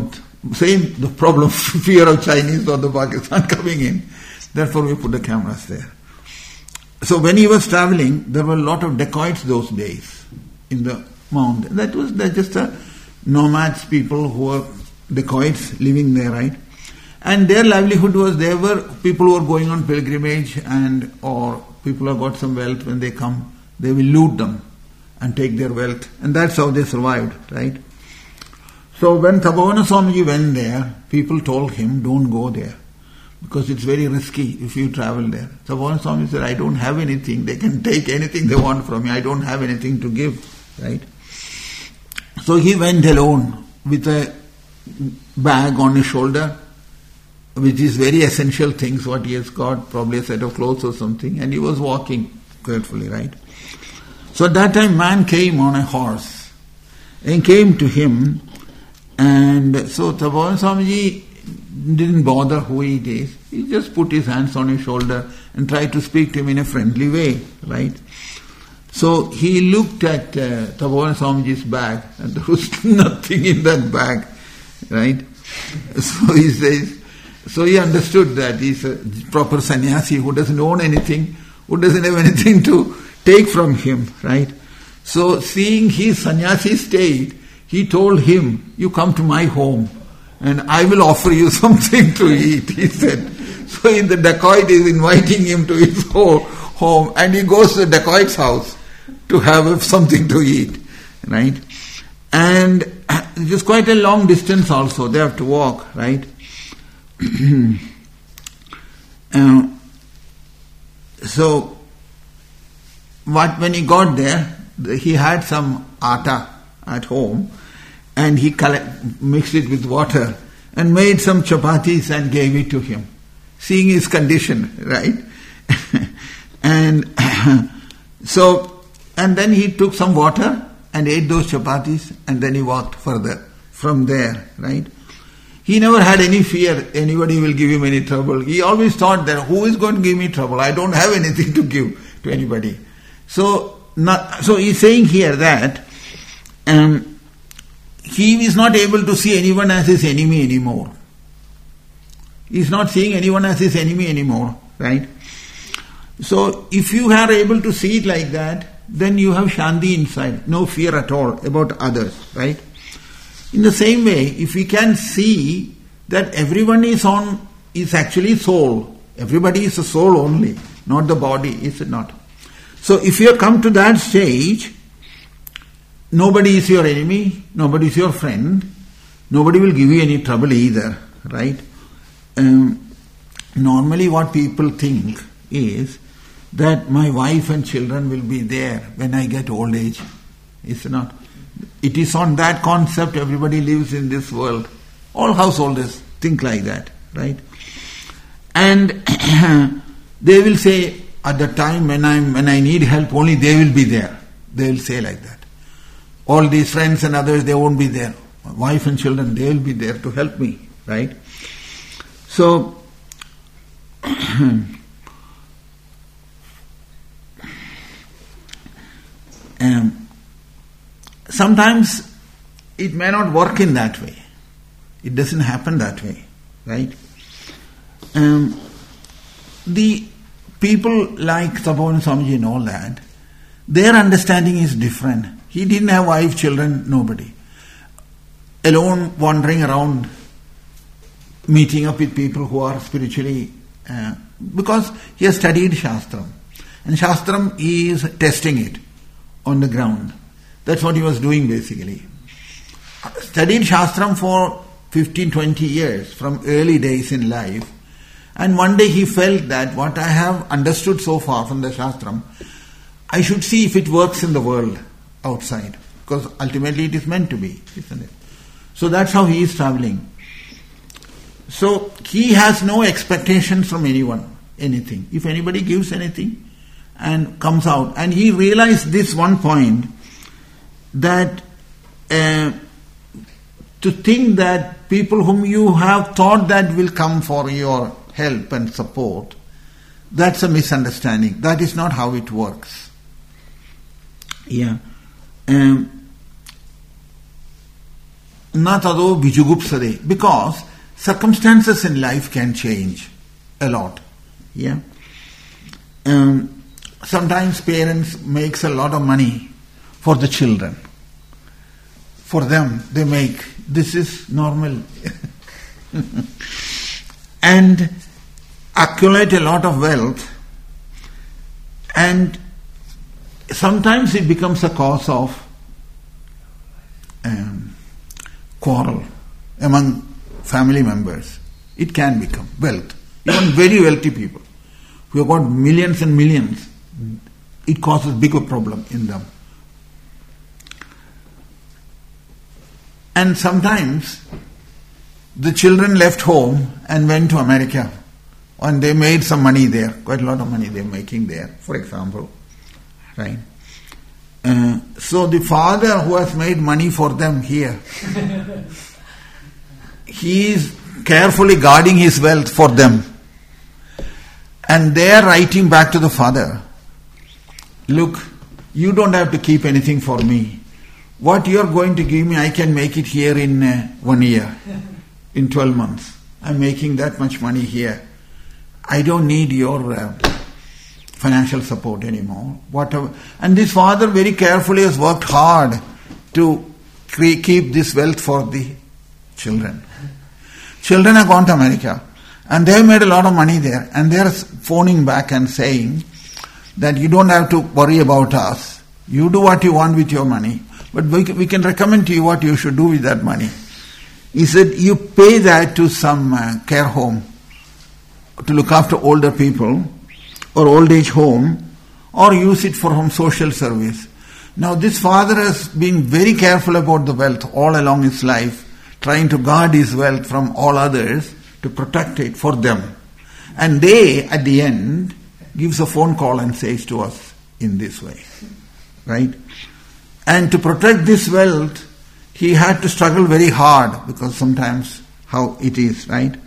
same the problem, fear of Chinese or the Pakistan coming in. Therefore we put the cameras there. So when he was traveling, there were a lot of dacoits those days in the mountain. They're just nomads, people who were dacoits living there, right? And their livelihood was, there were people who were going on pilgrimage or people who got some wealth. When they come, they will loot them and take their wealth. And that's how they survived, right? So when Tabhavana Swamiji went there, people told him, don't go there, because it's very risky if you travel there. Tabhavana Swamiji said, I don't have anything. They can take anything they want from me. I don't have anything to give, right? So he went alone with a bag on his shoulder, which is very essential things, what he has got, probably a set of clothes or something, and he was walking carefully, right? So at that time, man came on a horse and came to him, and so Tabhavana Swamiji didn't bother who it is. He just put his hands on his shoulder and tried to speak to him in a friendly way, right? So he looked at Tabhavana Swamiji's bag, and there was nothing in that bag, right? So he says, so he understood that he's a proper sannyasi who doesn't own anything, who doesn't have anything to take from him, right? So seeing his sannyasi state, he told him, you come to my home and I will offer you something to eat, he said. So the dacoit is inviting him to his home, and he goes to the dacoit's house to have something to eat, right? And it is quite a long distance also, they have to walk, right? So when he got there, he had some atta at home, and he mixed it with water and made some chapatis and gave it to him, seeing his condition, right? And and then he took some water and ate those chapatis, and then he walked further from there, right? He never had any fear anybody will give him any trouble. He always thought that, who is going to give me trouble? I don't have anything to give to anybody. So he's saying here that he is not able to see anyone as his enemy anymore. He's not seeing anyone as his enemy anymore, right? So if you are able to see it like that, then you have shanti inside, no fear at all about others, right? In the same way, if we can see that everyone is actually soul. Everybody is a soul only, not the body, is it not? So if you have come to that stage, nobody is your enemy, nobody is your friend, nobody will give you any trouble either, right? Normally what people think is that my wife and children will be there when I get old age, is it not? It is on that concept everybody lives in this world. All householders think like that, right? And they will say, at the time when I need help, only they will be there. They will say like that. All these friends and others, they won't be there. My wife and children, they will be there to help me, right? So, sometimes it may not work in that way. It doesn't happen that way, right? The people like Tabhavana Swamiji and all that, their understanding is different. He didn't have wife, children, nobody. Alone, wandering around, meeting up with people who are spiritually, because he has studied Shastram. And Shastram, he is testing it on the ground. That's what he was doing basically. Studied Shastram for 15-20 years from early days in life, and one day he felt that what I have understood so far from the Shastram, I should see if it works in the world outside, because ultimately it is meant to be, isn't it? So that's how he is traveling. So he has no expectations from anyone, anything. If anybody gives anything and comes out, and he realized this one point, that to think that people whom you have thought that will come for your help and support, that's a misunderstanding. That is not how it works. Yeah. na tado vijugupsade, because circumstances in life can change a lot. Yeah. Sometimes parents makes a lot of money for the children. For them, they make. This is normal. And accumulate a lot of wealth, and sometimes it becomes a cause of quarrel among family members. It can become wealth. Even very wealthy people who have got millions and millions, it causes bigger problem in them. And sometimes the children left home and went to America, and they made some money there, quite a lot of money they're making there, for example. Right? So the father who has made money for them here, he is carefully guarding his wealth for them. And they are writing back to the father, look, you don't have to keep anything for me. What you are going to give me, I can make it here in 1 year, in 12 months. I'm making that much money here. I don't need your financial support anymore. Whatever. And this father very carefully has worked hard to keep this wealth for the children. Children have gone to America and they have made a lot of money there, and they are phoning back and saying that you don't have to worry about us. You do what you want with your money, but we can recommend to you what you should do with that money. He said, you pay that to some care home to look after older people, or old age home, or use it for home social service. Now this father has been very careful about the wealth all along his life, trying to guard his wealth from all others, to protect it for them. And they, at the end, gives a phone call and says to us in this way. Right? And to protect this wealth, he had to struggle very hard, because sometimes how it is, right?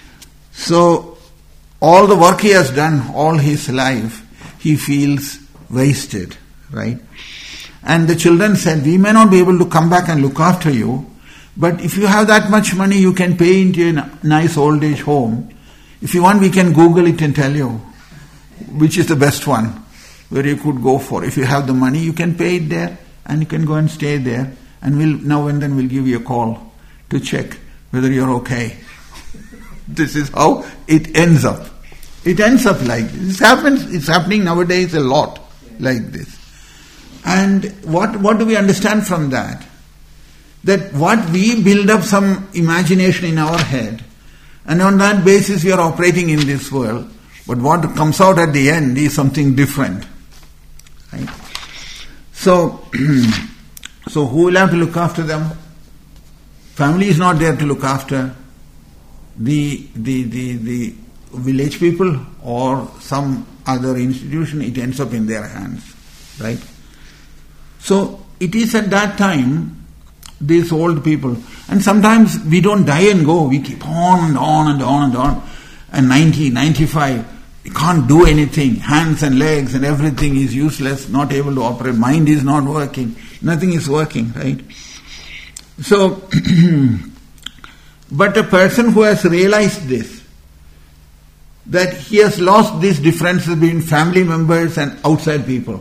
So, all the work he has done all his life, he feels wasted, right? And the children said, we may not be able to come back and look after you, but if you have that much money, you can pay into a nice old age home. If you want, we can Google it and tell you which is the best one, where you could go for. If you have the money, you can pay it there, and you can go and stay there, and we'll now and then we'll give you a call to check whether you're okay. This is how it ends up. It ends up like this. It's happening nowadays a lot like this. And what do we understand from that? That what we build up some imagination in our head, and on that basis we are operating in this world, but what comes out at the end is something different. Right? So who will have to look after them? Family is not there to look after. The village people or some other institution, it ends up in their hands. Right? So it is at that time, these old people, and sometimes we don't die and go, we keep on and on and on and on, and 90, 95, we can't do anything, hands and legs and everything is useless, not able to operate, mind is not working, nothing is working, right? So, but a person who has realized this, that he has lost these differences between family members and outside people,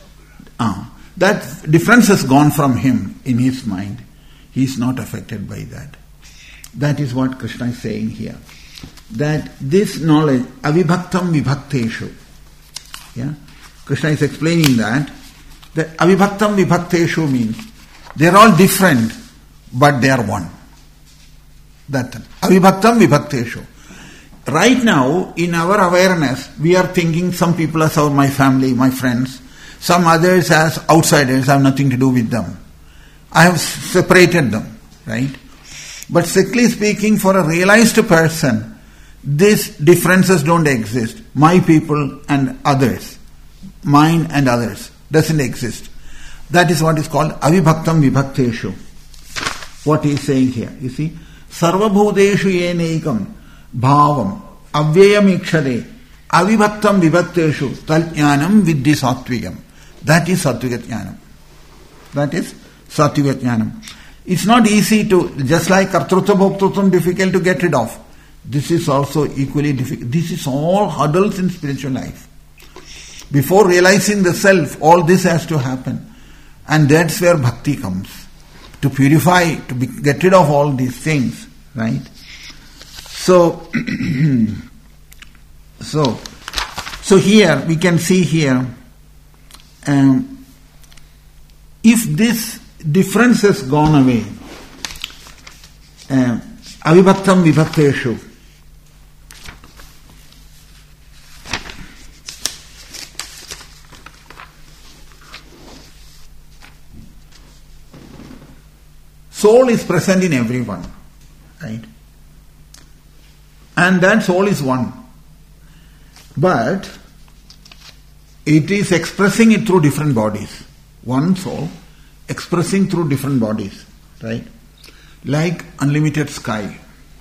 that difference has gone from him in his mind. He is not affected by that. That is what Krishna is saying here. That this knowledge, avibhaktam vibhakteshu. Yeah? Krishna is explaining that avibhaktam vibhakteshu means they are all different, but they are one. That avibhaktam vibhakteshu. Right now, in our awareness, we are thinking some people are my family, my friends. Some others as outsiders, I have nothing to do with them. I have separated them, right? But strictly speaking, for a realized person, these differences don't exist. My people and others, mine and others, doesn't exist. That is what is called avibhaktam vibhakteshu. What he is saying here, you see? Sarvabhuteshu yenekam bhavam avyayam ikshade avibhaktam vibhakteshu tal jnanam viddhi sattvigam. That is Sattvika Jnanam. That is Sattvika Jnanam. It's not easy to, just like Kartrutva Bhoktrutam, difficult to get rid of. This is also equally difficult. This is all hurdles in spiritual life. Before realizing the self, all this has to happen. And that's where bhakti comes. To purify, get rid of all these things, right? So, so here, we can see here, if this difference has gone away, avibhaktam vibhakteshu, soul is present in everyone, right? And that soul is one. But it is expressing it through different bodies. One soul expressing through different bodies, right? Like unlimited sky.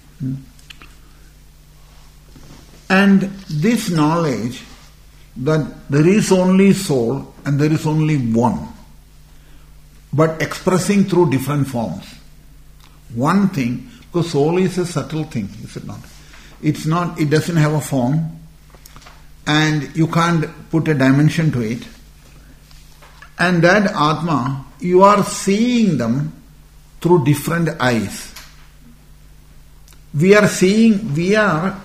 And this knowledge that there is only soul and there is only one, but expressing through different forms. One thing, because soul is a subtle thing, is it not? It's not, it doesn't have a form, and you can't put a dimension to it. And that Atma, you are seeing them through different eyes. We are seeing, we are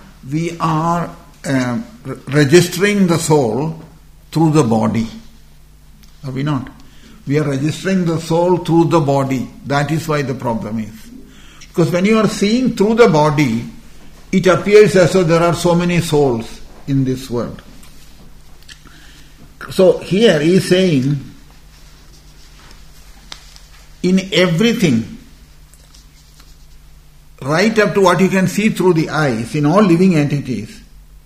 registering the soul through the body. Are we not? We are registering the soul through the body. That is why the problem is. Because when you are seeing through the body, it appears as though there are so many souls in this world. So here he is saying, in everything, right up to what you can see through the eyes, in all living entities,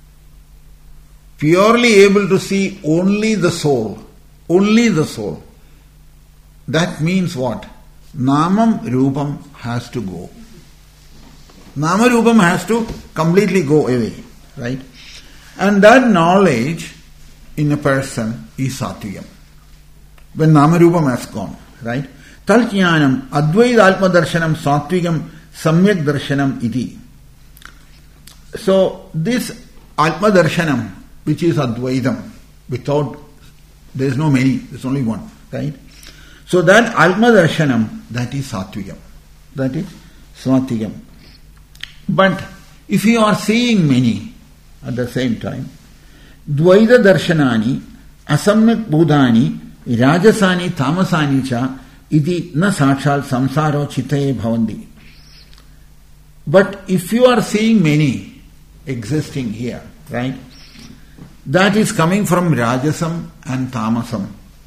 purely able to see only the soul. Only the soul. That means what? Namam Rupam has to go. Nama Rupam has to completely go away. Right? And that knowledge in a person is Satviyam. When Nama Rupam has gone. Right? Taljnanam Advaita Atma Darshanam Satvigam Samyak Darshanam iti. So this Atma Darshanam, which is Advaitam, without, there is no many, there is only one. Right? So that Atma Darshanam, that is Satvigam. That is Satvigam. But if you are seeing many at the same time, Dvaita Darshanani, Asamyak Budhani, Rajasani, Tamasani cha, iti na sakshal samsaro chitaye bhavandi. But if you are seeing many existing here, right, that is coming from Rajasam and Tamasam.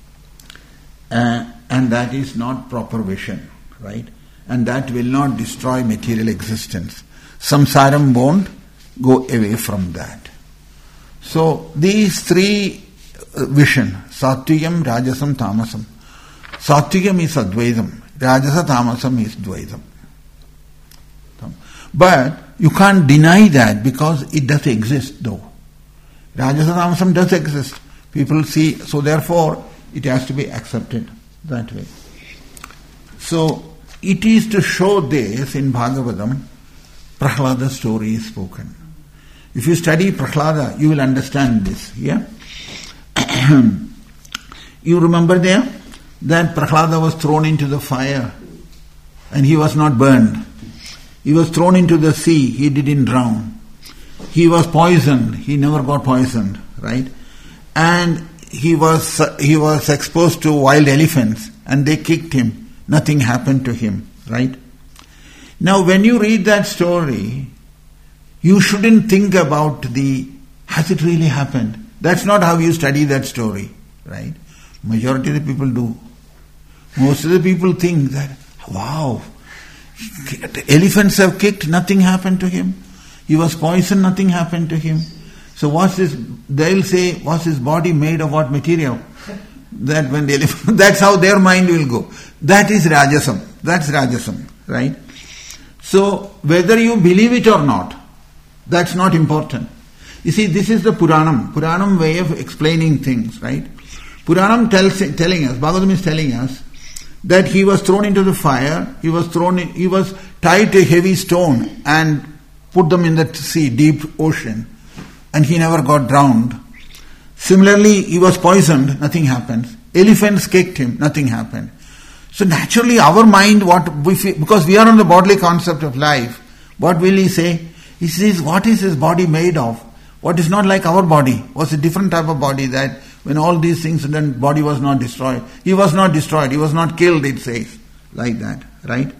And that is not proper vision, right? And that will not destroy material existence. Samsaram won't go away from that. So these three vision, Sattvigam, Rajasam, Tamasam. Sattvigam is Advaitam, Rajasa, Tamasam is Dvaitam. But you can't deny that because it does exist though. Rajasa, Tamasam does exist. People see, so therefore it has to be accepted that way. So it is to show this in Bhagavatam, Prahlada story is spoken. If you study Prahlada, you will understand this. Yeah? You remember there that Prahlada was thrown into the fire and he was not burned. He was thrown into the sea, he didn't drown. He was poisoned, he never got poisoned, right? And he was exposed to wild elephants and they kicked him. Nothing happened to him, right? Now when you read that story, you shouldn't think about has it really happened? That's not how you study that story, right? Majority of the people do. Most of the people think that, wow, elephants have kicked, nothing happened to him. He was poisoned, nothing happened to him. So they'll say, was his body made of what material? That when the elephant, that's how their mind will go. That is Rajasam. That's Rajasam, right? So whether you believe it or not, that's not important. You see, this is the Puranam way of explaining things, right? Puranam telling us, Bhagavatam is telling us, that he was thrown into the fire, he was tied to a heavy stone and put them in the sea, deep ocean, and he never got drowned. Similarly, he was poisoned, nothing happened. Elephants kicked him, nothing happened. So naturally our mind, because we are on the bodily concept of life, what will he say? He says, what is his body made of? What is not like our body? Was a different type of body that when all these things, then body was not destroyed. He was not destroyed, he was not killed, it says. Like that, right?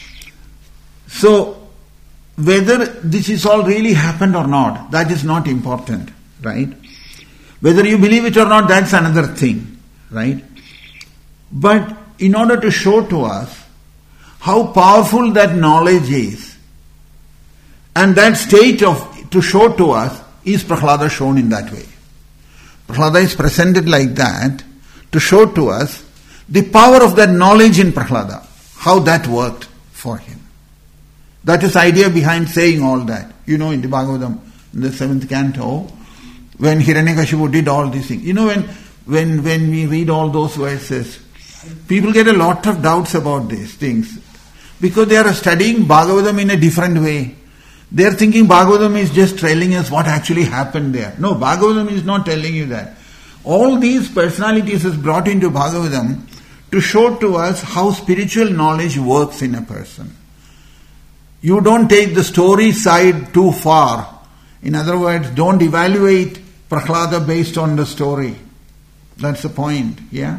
So, whether this is all really happened or not, that is not important, right? Whether you believe it or not, that's another thing, right? But in order to show to us how powerful that knowledge is, and that state to show to us, is Prahlada shown in that way. Prahlada is presented like that to show to us the power of that knowledge in Prahlada, how that worked for him. That is the idea behind saying all that. You know, in the Bhagavatam, in the 7th canto, when Hiranyakashipu did all these things. You know, when we read all those verses, people get a lot of doubts about these things because they are studying Bhagavatam in a different way. They are thinking Bhagavatam is just telling us what actually happened there. No, Bhagavatam is not telling you that. All these personalities is brought into Bhagavatam to show to us how spiritual knowledge works in a person. You don't take the story side too far. In other words, don't evaluate Prahlada based on the story. That's the point, yeah?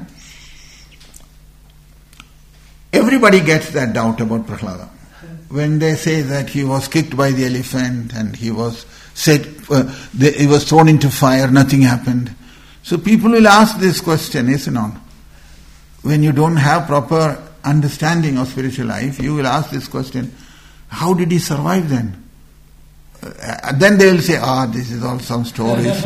Everybody gets that doubt about Prahlada. When they say that he was kicked by the elephant and he was he was thrown into fire, nothing happened. So people will ask this question, isn't it? When you don't have proper understanding of spiritual life, you will ask this question, how did he survive then? Then they will say, this is all some stories.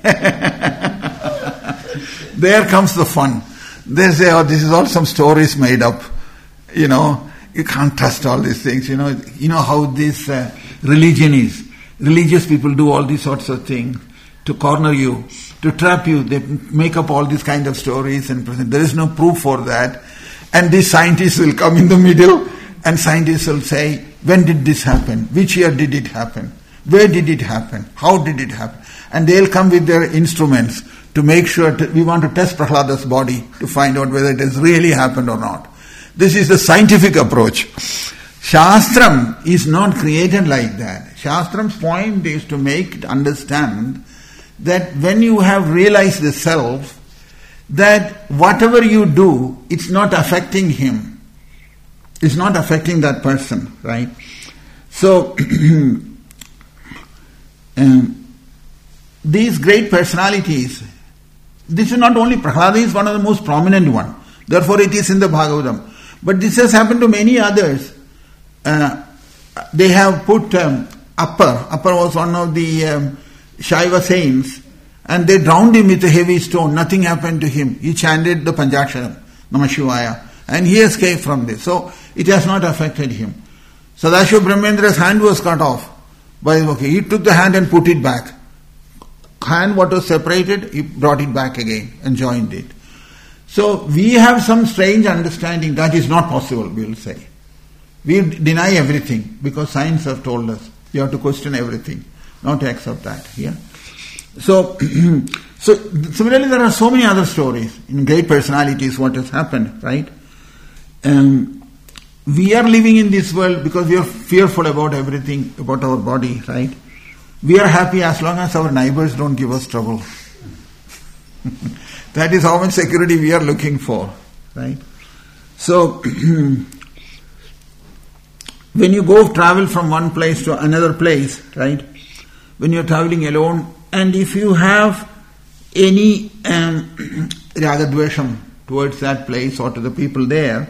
There comes the fun. They say, this is all some stories made up. You know, you can't trust all these things. You know how this religion is. Religious people do all these sorts of things to corner you, to trap you. They make up all these kind of stories and present. There is no proof for that. And these scientists will come in the middle and scientists will say, when did this happen? Which year did it happen? Where did it happen? How did it happen? And they'll come with their instruments to make sure we want to test Prahlada's body to find out whether it has really happened or not. This is the scientific approach. Shastram is not created like that. Shastram's point is to make it understand that when you have realized the self, that whatever you do, it's not affecting him. It's not affecting that person, right? So, these great personalities, this is not only Prahlada is one of the most prominent one. Therefore it is in the Bhagavatam. But this has happened to many others. They have put Appar was one of the Shaiva saints, and they drowned him with a heavy stone. Nothing happened to him. He chanted the Panchaksharam, Namah Shivaya, and he escaped from this. So it has not affected him. Sadashiva Brahmendra's hand was cut off. He took the hand and put it back. Hand what was separated, he brought it back again and joined it. So we have some strange understanding that is not possible, we will say. We deny everything because science have told us you have to question everything, not to accept that. Yeah. So similarly there are so many other stories in great personalities what has happened, right? We are living in this world because we are fearful about everything, about our body, right? We are happy as long as our neighbors don't give us trouble. That is how much security we are looking for, right? So, when you go travel from one place to another place, right? When you are traveling alone, and if you have any ragadvesham towards that place or to the people there,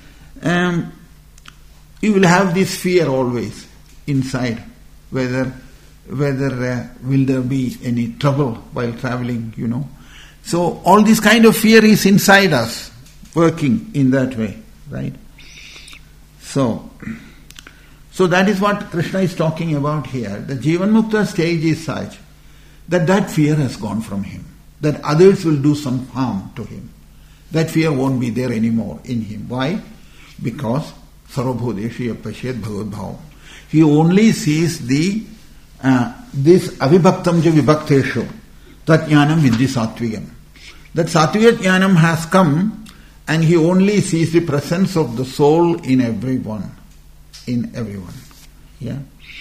you will have this fear always inside, whether will there be any trouble while traveling, you know. So all this kind of fear is inside us, working in that way, right? So that is what Krishna is talking about here. The Jivanmukta stage is such that fear has gone from him, that others will do some harm to him. that fear won't be there anymore in him. Why? Because sarvabhuteshi apashyat bhagavad-bhavam. He only sees the this avibhaktam ja vibhakteshu tat jnanam vidhi sattvigam. That sattviga jnanam has come and he only sees the presence of the soul in everyone. In everyone. Yeah.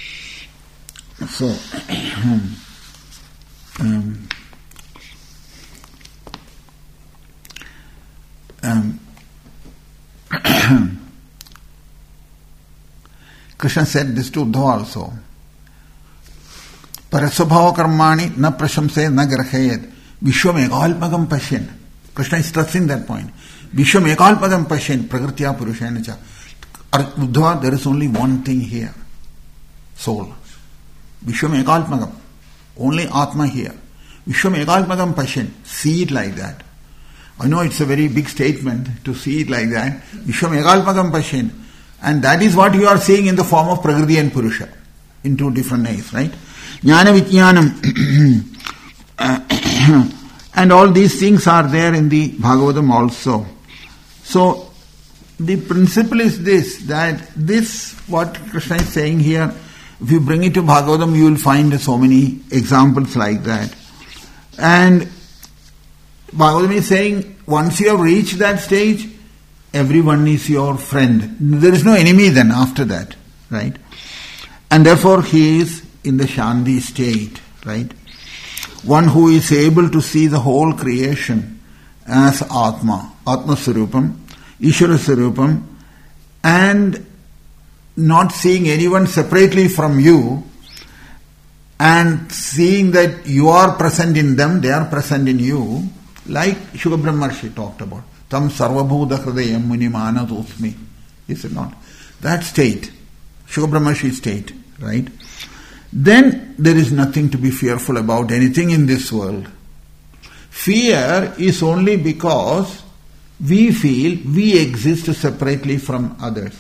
So Krishna said this to Uddhava also. Parasvabhava karmani na prashamse na grahayed vishwam ekalpagam pashyen. Krishna is stressing that point. Vishwam ekalpagam pashyen prakritya purushena cha. Uddhava, there is only one thing here. Soul. Vishwam ekalpagam. Only Atma here. Vishwam ekalpagam pashyen. See it like that. I know it's a very big statement to see it like that. Vishwam ekalpagam pashyen. And that is what you are seeing in the form of Prakriti and Purusha. In two different ways, right? Jnana Vijnanam. And all these things are there in the Bhagavatam also. So, the principle is this, that this, what Krishna is saying here, if you bring it to Bhagavatam, you will find so many examples like that. And Bhagavatam is saying, once you have reached that stage, everyone is your friend. There is no enemy then after that, right? And therefore he is in the Shanti state, right? One who is able to see the whole creation as Atma, Atma Sarupam, Ishvara Sarupam, and not seeing anyone separately from you, and seeing that you are present in them, they are present in you, like Shukra Brahmarshi talked about. Tam sarvabhuta hridayam munimana dosmi. Is it not? That state, Shukra Brahmarshi state, right? Then there is nothing to be fearful about anything in this world. Fear is only because we feel we exist separately from others.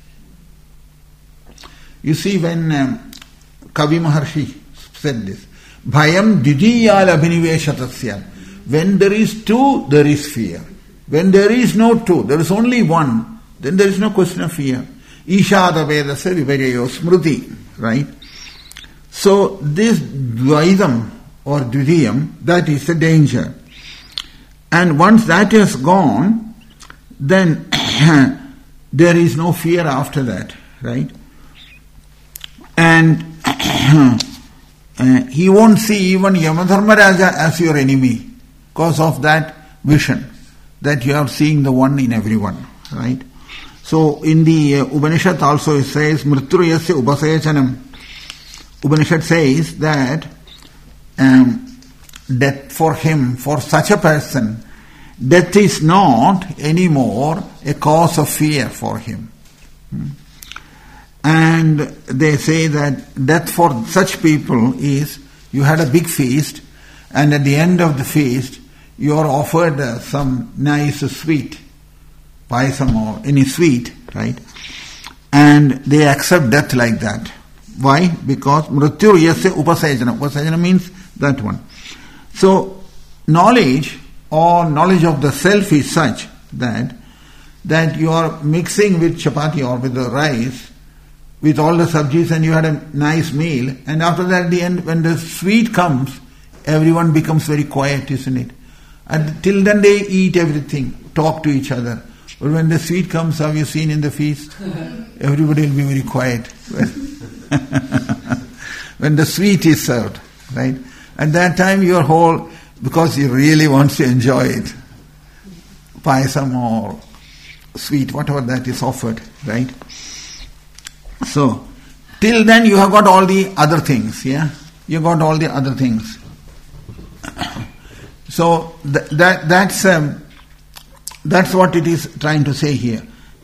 You see, when Kavi Maharshi said this, Bhayam didiyal abhiniveshatasya. When there is two, there is fear. When there is no two, there is only one, then there is no question of fear. Ishada vedasya viparyayo smriti, right? So this dvaidam or dvidiyam, that is a danger. And once that has gone, then there is no fear after that, right? And he won't see even Yamadharmaraja as your enemy because of that vision, that you are seeing the one in everyone, right? So in the Upanishad also it says, Mrityurayasya upasechanam. Upanishad says that death for him, for such a person, death is not anymore a cause of fear for him. And they say that death for such people is, you had a big feast, and at the end of the feast, you are offered some nice sweet, payasam or any sweet, right? And they accept death like that. Why? Because mrityur yasya upasayajana. Upasayajana means that one. So, knowledge or knowledge of the self is such that you are mixing with chapati or with the rice, with all the sabjis, and you had a nice meal, and after that at the end, when the sweet comes, everyone becomes very quiet, isn't it? And till then they eat everything, talk to each other. But when the sweet comes, have you seen in the feast? Everybody will be very quiet. When the sweet is served, right? At that time your whole, because he really wants to enjoy it, payasam or sweet, whatever that is offered, right? So, till then you have got all the other things, yeah? You got all the other things. So, that's what it is trying to say here.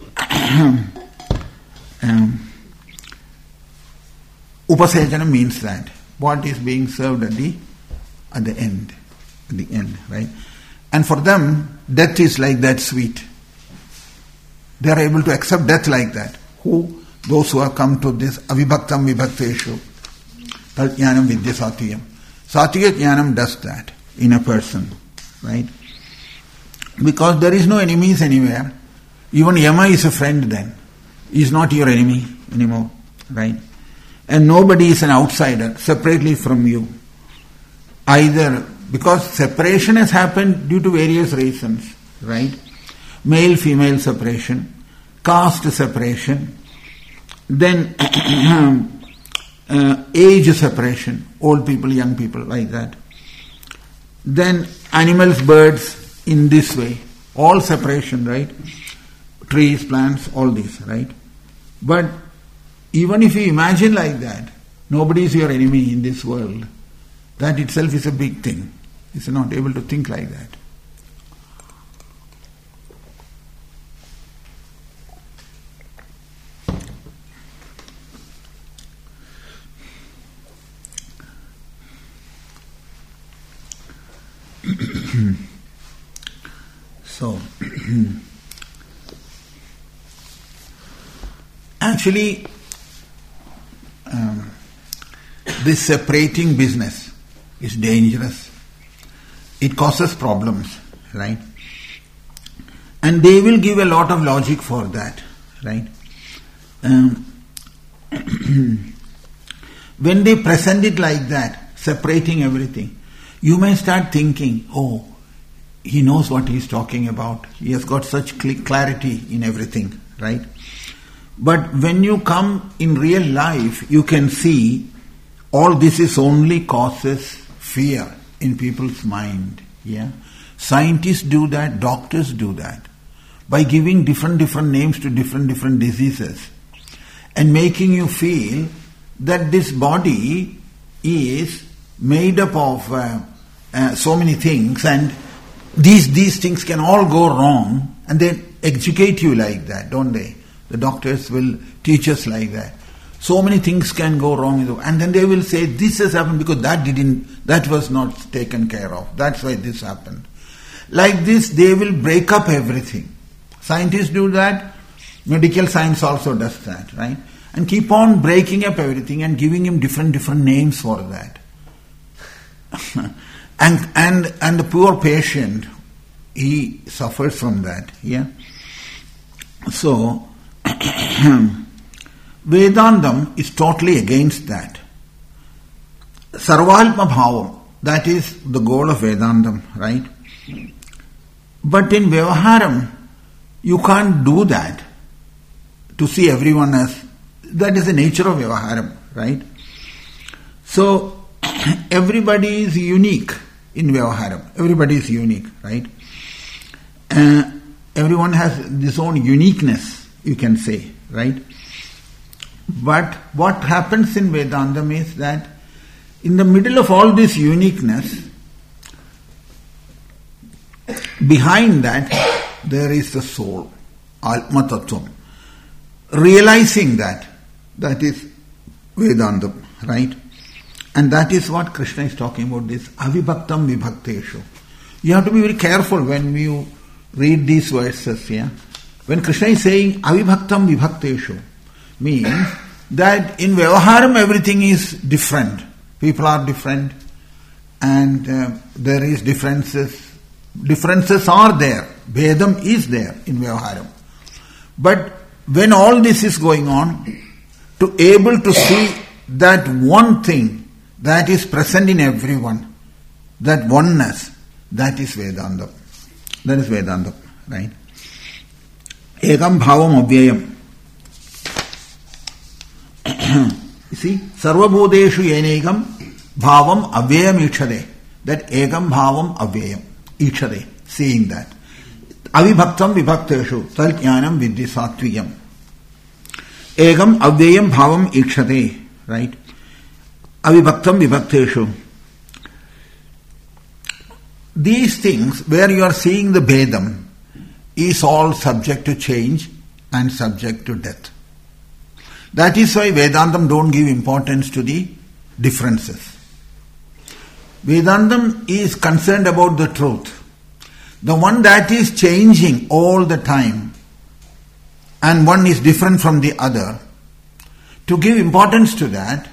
Upasayajana means that. What is being served at the end. At the end, right? And for them, death is like that sweet. They are able to accept death like that. Who? Those who have come to this avibhaktam vibhakteshu. Tal jnanam vidya satviyam. Sattviya jnanam does that in a person, right? Because there is no enemies anywhere. Even Yama is a friend then. He is not your enemy anymore, right? And nobody is an outsider separately from you. Either because separation has happened due to various reasons, right? Male-female separation, caste separation, then age separation, old people, young people, like that. Then animals, birds, in this way. All separation, right? Trees, plants, all these, right? But even if you imagine like that, nobody is your enemy in this world. That itself is a big thing. If you're not able to think like that. So, actually, this separating business is dangerous. It causes problems, right? And they will give a lot of logic for that, right? When they present it like that, separating everything, you may start thinking, oh, he knows what he's talking about. He has got such clarity in everything, right? But when you come in real life, you can see all this is only causes fear in people's mind. Yeah, scientists do that, doctors do that, by giving different names to different diseases, and making you feel that this body is made up of so many things, and these things can all go wrong, and they educate you like that, don't they? The doctors will teach us like that. So many things can go wrong, and then they will say this has happened because that was not taken care of. That's why this happened. Like this, they will break up everything. Scientists do that. Medical science also does that, right? And keep on breaking up everything and giving him different names for that. And the poor patient, he suffers from that. Yeah. So Vedantam is totally against that. Sarvalpa Bhavam, that is the goal of Vedantam, right? But in Vyavaharam, you can't do that to see everyone as, that is the nature of Vyavaharam, right? So everybody is unique in Vyavaharam. Everybody is unique, right? Everyone has this own uniqueness, you can say, right? But what happens in Vedantam is that in the middle of all this uniqueness, behind that there is the soul, Atma Tattvam. Realizing that is Vedantam, right? And that is what Krishna is talking about, this avibhaktam vibhakteshu. You have to be very careful when you read these verses, yeah? When Krishna is saying avibhaktam vibhakteshu, means that in Vyavaharam everything is different. People are different, and there is differences. Differences are there. Bhedam is there in Vyavaharam. But when all this is going on, to able to see that one thing that is present in everyone, that oneness, that is Vedanta. That is Vedanta, right? Ekam bhavam avyayam. You see, sarvabhudeshu yenekam bhavam avyayam ikshade. That ekam bhavam avyayam ikshade. Seeing that. Avibhaktam vibhakteshu tal jnanam vidhi sattviyam. Ekam avyayam bhavam ikshade. Right? Avibhaktam vibhakteshu. These things where you are seeing the Bhedam is all subject to change and subject to death. That is why Vedantam don't give importance to the differences. Vedantam is concerned about the truth. The one that is changing all the time and one is different from the other. To give importance to that,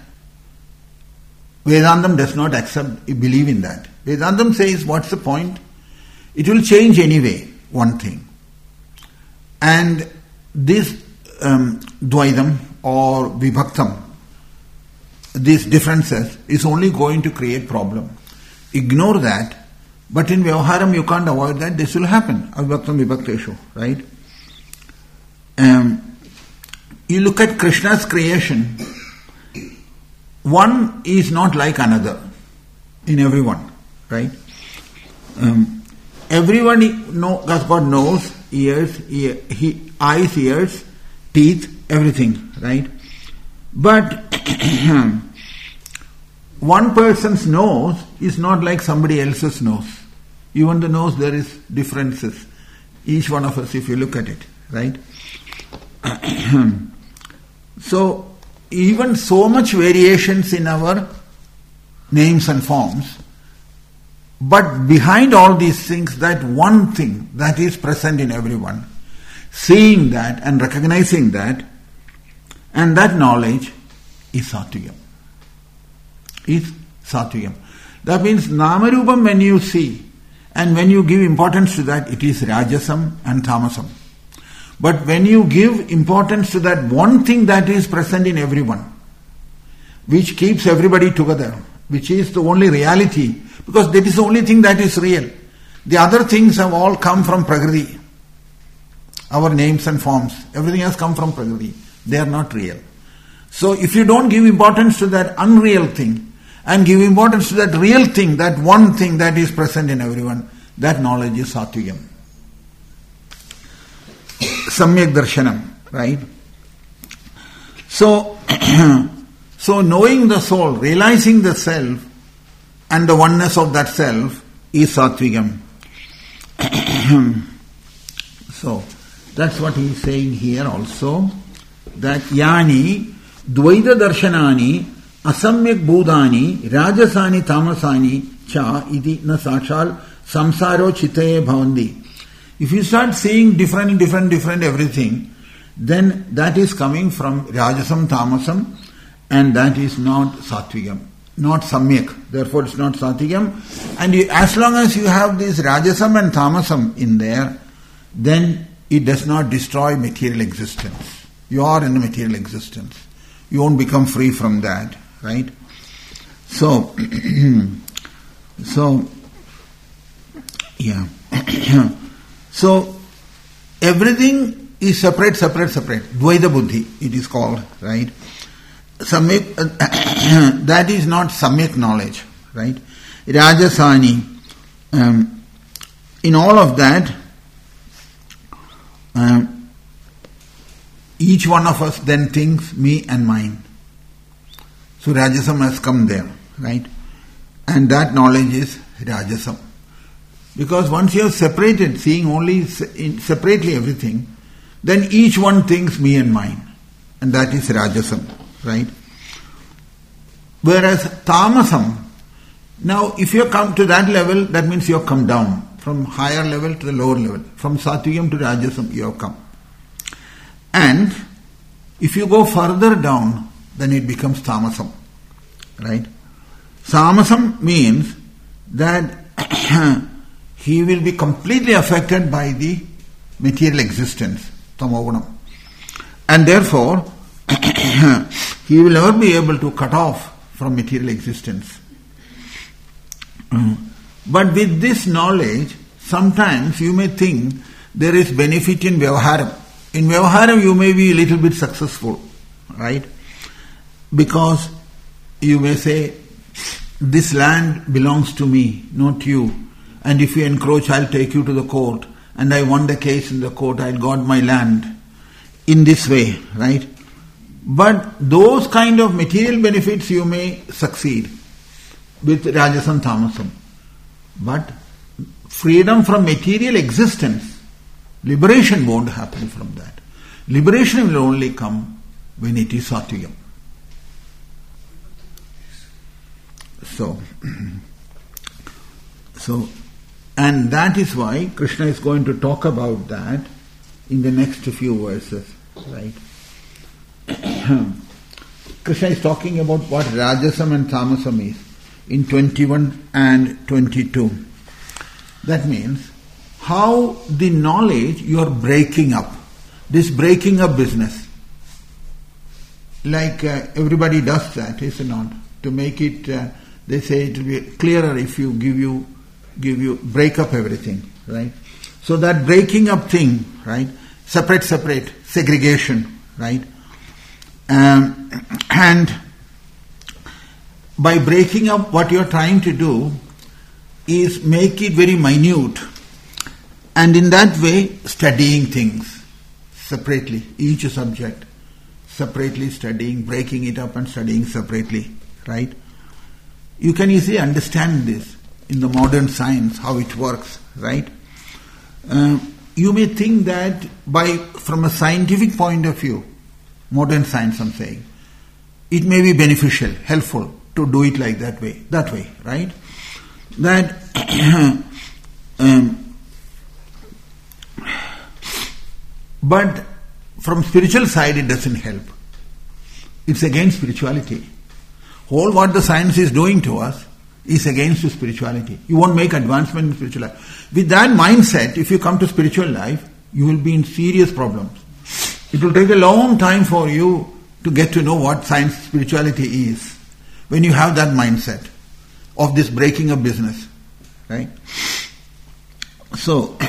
Vedantam does not believe in that. Vedantam says, what's the point? it will change anyway, one thing. And this Dvaidam or Vibhaktam, these differences, is only going to create problem. Ignore that, but in Vyavaharam you can't avoid that. This will happen. Avibhaktam Vibhakteshu, right? You look at Krishna's creation, one is not like another in everyone, right? Everyone has got nose, ears, eyes, ears, teeth, everything, right? But one person's nose is not like somebody else's nose. Even the nose, there is differences. Each one of us, if you look at it, right? So, even so much variations in our names and forms, but behind all these things, that one thing that is present in everyone, seeing that and recognizing that, and that knowledge is Satvigam. Is Satvigam. That means Namarupam, when you see and when you give importance to that, it is Rajasam and Tamasam. But when you give importance to that one thing that is present in everyone, which keeps everybody together, which is the only reality, because that is the only thing that is real. The other things have all come from Prakriti. Our names and forms, everything has come from Prakriti. They are not real. So if you don't give importance to that unreal thing and give importance to that real thing, that one thing that is present in everyone, that knowledge is Satvigam. Samyak Darshanam, right? So knowing the soul, realizing the self and the oneness of that self is Satvigam. So that's what he is saying here also, that Yani Dvaita Darshanani Asamyak Bhudani Rajasani Tamasani Cha Iti Na Sakshal Samsaro Chitaye Bhavandi. If you start seeing different everything, then that is coming from Rajasam, Tamasam, and that is not Satvigam, not Samyak. Therefore it's not Satvigam. And as long as you have this Rajasam and Tamasam in there, then it does not destroy material existence. You are in the material existence. You won't become free from that, right? So, yeah. So, everything is separate. Dvaita Buddhi, it is called, right? Samyak, that is not Samyak knowledge, right? Rajasani, in all of that, each one of us then thinks me and mine. So Rajasam has come there, right? And that knowledge is Rajasam. Because once you have separated, seeing only separately everything, then each one thinks me and mine. And that is Rajasam, right? Whereas Tamasam, now if you come to that level, that means you have come down. From higher level to the lower level. From Satvigam to Rajasam you have come. And if you go further down, then it becomes Tamasam, right? Tamasam means that he will be completely affected by the material existence, Tamogunam. And therefore, he will never be able to cut off from material existence. But with this knowledge, sometimes you may think there is benefit in Vyavaharam. In Vyavaharam you may be a little bit successful, right? Because you may say, this land belongs to me, not you. And if you encroach, I'll take you to the court. And I won the case in the court, I got my land. In this way, right? But those kind of material benefits you may succeed with Rajasam, Tamasam. But freedom from material existence, liberation won't happen from that. Liberation will only come when it is Satvigam. So, and that is why Krishna is going to talk about that in the next few verses, right? Krishna is talking about what Rajasam and Tamasam is in 21 and 22. That means how the knowledge you are breaking up. This breaking up business. Like everybody does that, is it not? To make it, they say it will be clearer if you break up everything, right? So that breaking up thing, right? Separate, segregation, right? And by breaking up, what you are trying to do is make it very minute, and in that way studying things separately, each subject separately studying, breaking it up and studying separately, right? You can easily understand this in the modern science, how it works, right? You may think that from a scientific point of view, modern science I'm saying, it may be beneficial, helpful to do it like that way, right? That but from spiritual side it doesn't help. It's against spirituality. All what the science is doing to us is against spirituality. You won't make advancement in spiritual life. With that mindset, if you come to spiritual life, you will be in serious problems. It will take a long time for you to get to know what science spirituality is when you have that mindset of this breaking of business, right? So,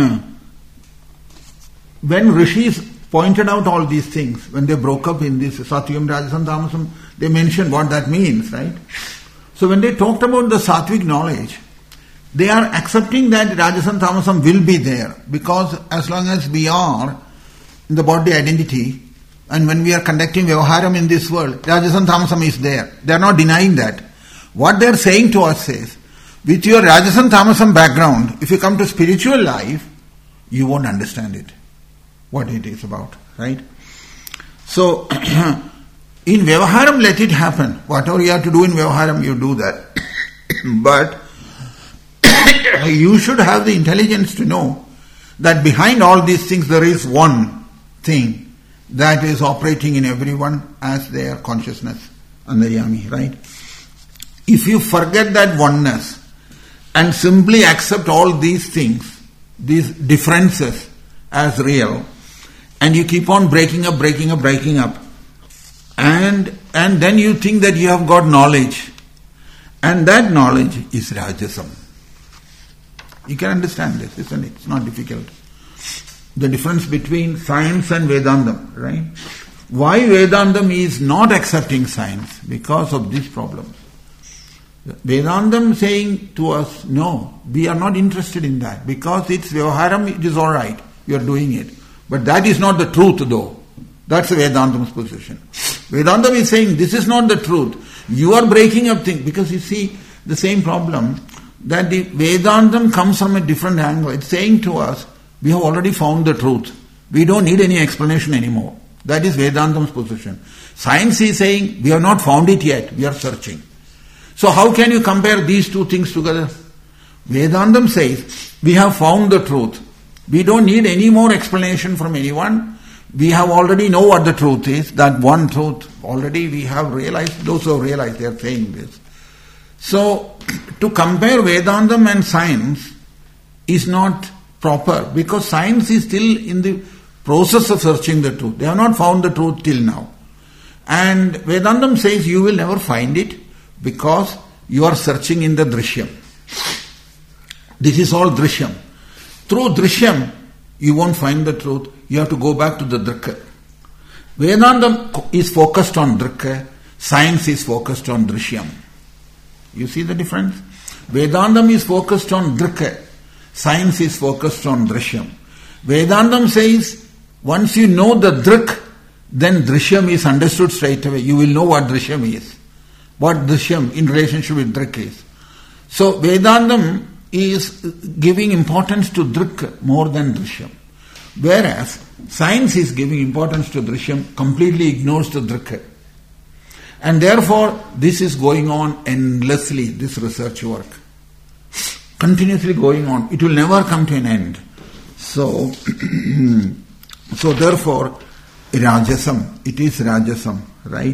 when rishis pointed out all these things, when they broke up in this Satyam, Rajasam, Tamasam, they mentioned what that means, right? So when they talked about the Sattvic knowledge, they are accepting that Rajasam, Tamasam will be there, because as long as we are in the body identity, and when we are conducting Vyavaharam in this world, Rajasam, Tamasam is there. They are not denying that. What they are saying to us is, with your Rajasam, Tamasam background, if you come to spiritual life, you won't understand it, what it is about, right? So, in Vyavaharam, let it happen. Whatever you have to do in Vyavaharam, you do that. But you should have the intelligence to know that behind all these things there is one thing that is operating in everyone as their consciousness, Antaryami, right? If you forget that oneness and simply accept all these things, these differences as real, and you keep on breaking up, and then you think that you have got knowledge, and that knowledge is Rajasam. You can understand this, isn't it? It's not difficult. The difference between science and Vedantam, right? Why Vedantam is not accepting science? Because of these problems. Vedantam saying to us, no, we are not interested in that, because it's Vyavaharam, it is alright, you are doing it. But that is not the truth though. That's Vedantam's position. Vedantam is saying, this is not the truth. You are breaking up things, because you see the same problem, that the Vedantam comes from a different angle. It's saying to us, we have already found the truth. We don't need any explanation anymore. That is Vedantam's position. Science is saying, we have not found it yet, we are searching. So how can you compare these two things together? Vedantam says, we have found the truth. We don't need any more explanation from anyone. We have already know what the truth is, that one truth. Already we have realized, those who have realized, they are saying this. So, to compare Vedantam and science is not proper, because science is still in the process of searching the truth. They have not found the truth till now. And Vedantam says you will never find it, because you are searching in the Drishyam. This is all Drishyam. Through Drishyam, you won't find the truth. You have to go back to the Drikka. Vedantam is focused on Drikka. Science is focused on Drishyam. You see the difference? Vedantam is focused on Drikka. Science is focused on Drishyam. Vedantam says, once you know the Drik, then Drishyam is understood straight away. You will know what Drishyam is. What Drishyam in relationship with Drik is. So Vedantam is giving importance to Drik more than Drishyam. Whereas science is giving importance to Drishyam, completely ignores the Drik. And therefore this is going on endlessly, this research work. Continuously going on. It will never come to an end. So therefore, Rajasam, it is Rajasam, right?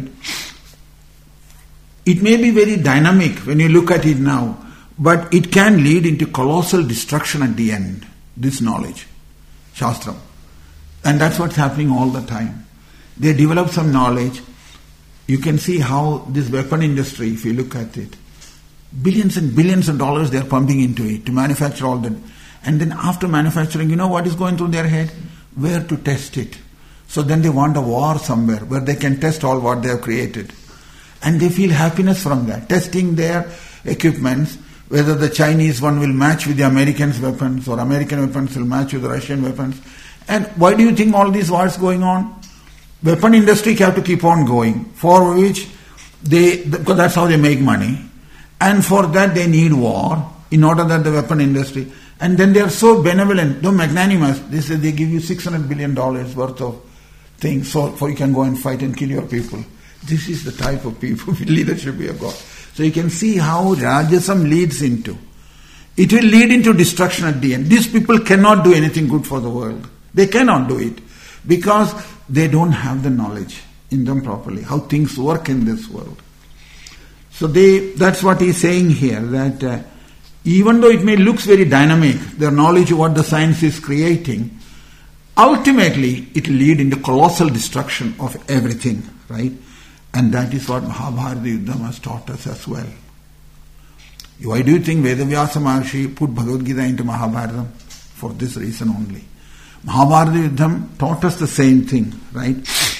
It may be very dynamic when you look at it now, but it can lead into colossal destruction at the end. this knowledge, Shastram. And that's what's happening all the time. They develop some knowledge. You can see how this weapon industry, if you look at it, billions and billions of dollars they're pumping into it to manufacture all that. And then after manufacturing, you know what is going through their head? Where to test it. So then they want a war somewhere where they can test all what they have created. And they feel happiness from that. Testing their equipments, whether the Chinese one will match with the Americans' weapons or American weapons will match with the Russian weapons. And why do you think all these wars going on? Weapon industry have to keep on going, for which because that's how they make money. And for that they need war, in order that the weapon industry, and then they are so benevolent, so magnanimous, they say they give you $600 billion worth of things, so you can go and fight and kill your people. This is the type of people leadership we have got. So you can see how Rajasam leads into. It will lead into destruction at the end. These people cannot do anything good for the world. They cannot do it because they don't have the knowledge in them properly, how things work in this world. So that's what he's saying here, that even though it may look very dynamic, their knowledge of what the science is creating, ultimately it will lead into colossal destruction of everything, right? And that is what Mahabharata Yuddham has taught us as well. Why do you think Vedavyasa Maharshi put Bhagavad Gita into Mahabharata? For this reason only. Mahabharata Yuddham taught us the same thing, right?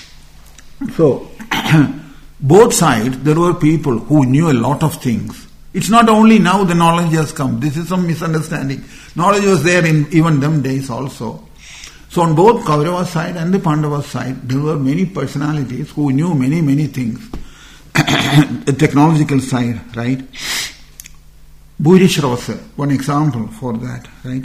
So, both sides, there were people who knew a lot of things. It's not only now the knowledge has come. This is some misunderstanding. Knowledge was there in even them days also. So on both Kaurava's side and the Pandava's side, there were many personalities who knew many, many things. The technological side, right? Bhurishrava, one example for that, right?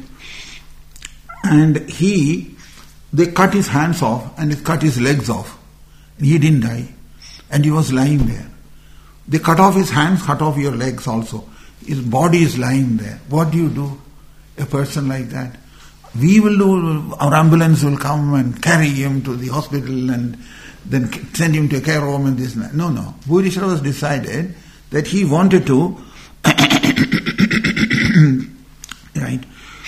And they cut his hands off and they cut his legs off. And he didn't die. And he was lying there. They cut off his hands, cut off your legs also. His body is lying there. What do you do? A person like that. We will do, our ambulance will come and carry him to the hospital and then send him to a care home and this and that. No. Bhurishrava was decided that he wanted to, right?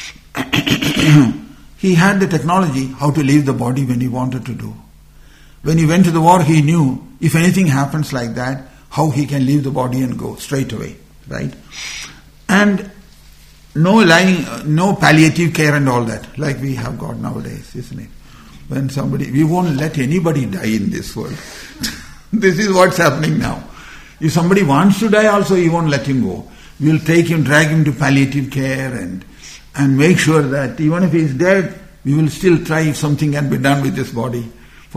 He had the technology how to leave the body when he wanted to do. When he went to the war, he knew if anything happens like that, how he can leave the body and go straight away, right? And no lying, no palliative care and all that, like we have got nowadays, isn't it? When we won't let anybody die in this world. This is what's happening now. If somebody wants to die also, you won't let him go. We'll take him, drag him to palliative care and make sure that even if he's dead, we will still try if something can be done with his body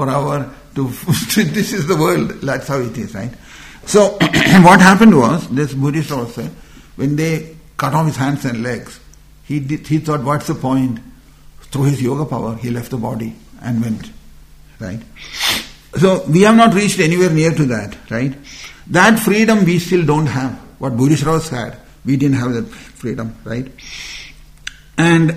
this is the world, that's how it is, right? So, what happened was, this Bhurishrava said, when they cut off his hands and legs, he thought, what's the point? Through his yoga power, he left the body and went, right? So, we have not reached anywhere near to that, right? That freedom we still don't have. What Bhurishrava had, we didn't have that freedom, right? And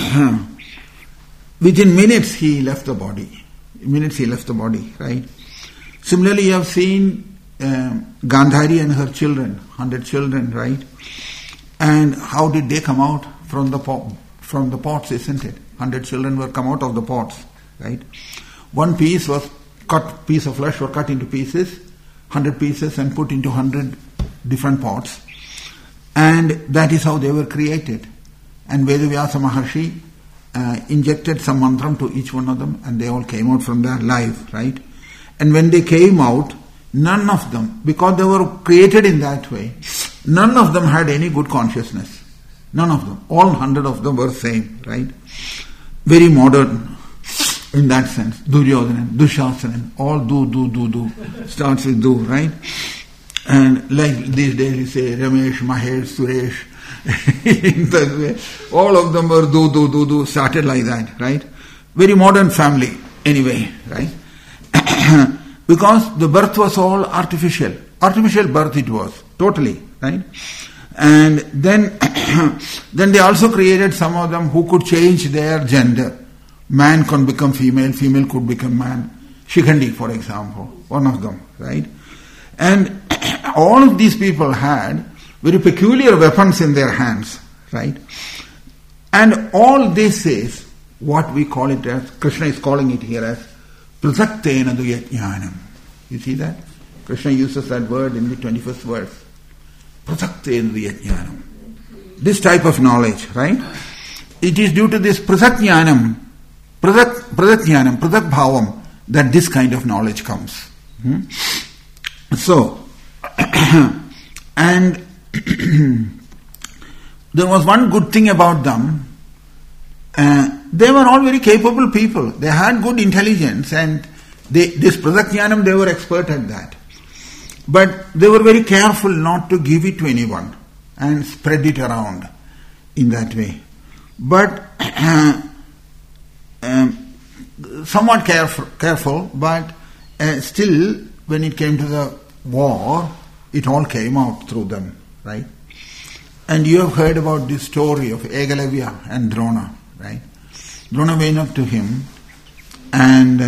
within minutes he left the body. Right? Similarly, you have seen Gandhari and her children, 100 children, right? And how did they come out from the pots, isn't it? 100 children were come out of the pots, right? One piece of flesh were cut into pieces, 100 pieces and put into 100 different pots. And that is how they were created. And Vedavyasa Maharshi injected some mantram to each one of them and they all came out from there live, right? And when they came out, none of them, because they were created in that way, none of them had any good consciousness. None of them. All 100 of them were same, right? Very modern in that sense. Duryodhana, Dushasanan, all do. Starts with do, right? And like these days you say Ramesh, Mahesh, Suresh, in that way. All of them were do, started like that, right? Very modern family, anyway, right? Because the birth was all artificial. Artificial birth it was, totally, right? And then they also created some of them who could change their gender. Man could become female, female could become man. Shikhandi, for example, one of them, right? And all of these people had very peculiar weapons in their hands, right? And all this is what we call it as, Krishna is calling it here as prasaktena duyajnanam. You see that? Krishna uses that word in the 21st verse. Prasaktena duyajnanam. This type of knowledge, right? It is due to this prasakjnanam, prasak bhavam, that this kind of knowledge comes. So, and there was one good thing about them. They were all very capable people. They had good intelligence, and this prasakjnanam, they were expert at that. But they were very careful not to give it to anyone and spread it around in that way. But somewhat careful, but still, when it came to the war, it all came out through them, right? And you have heard about this story of Ekalavya and Drona, right? Drona went up to him, and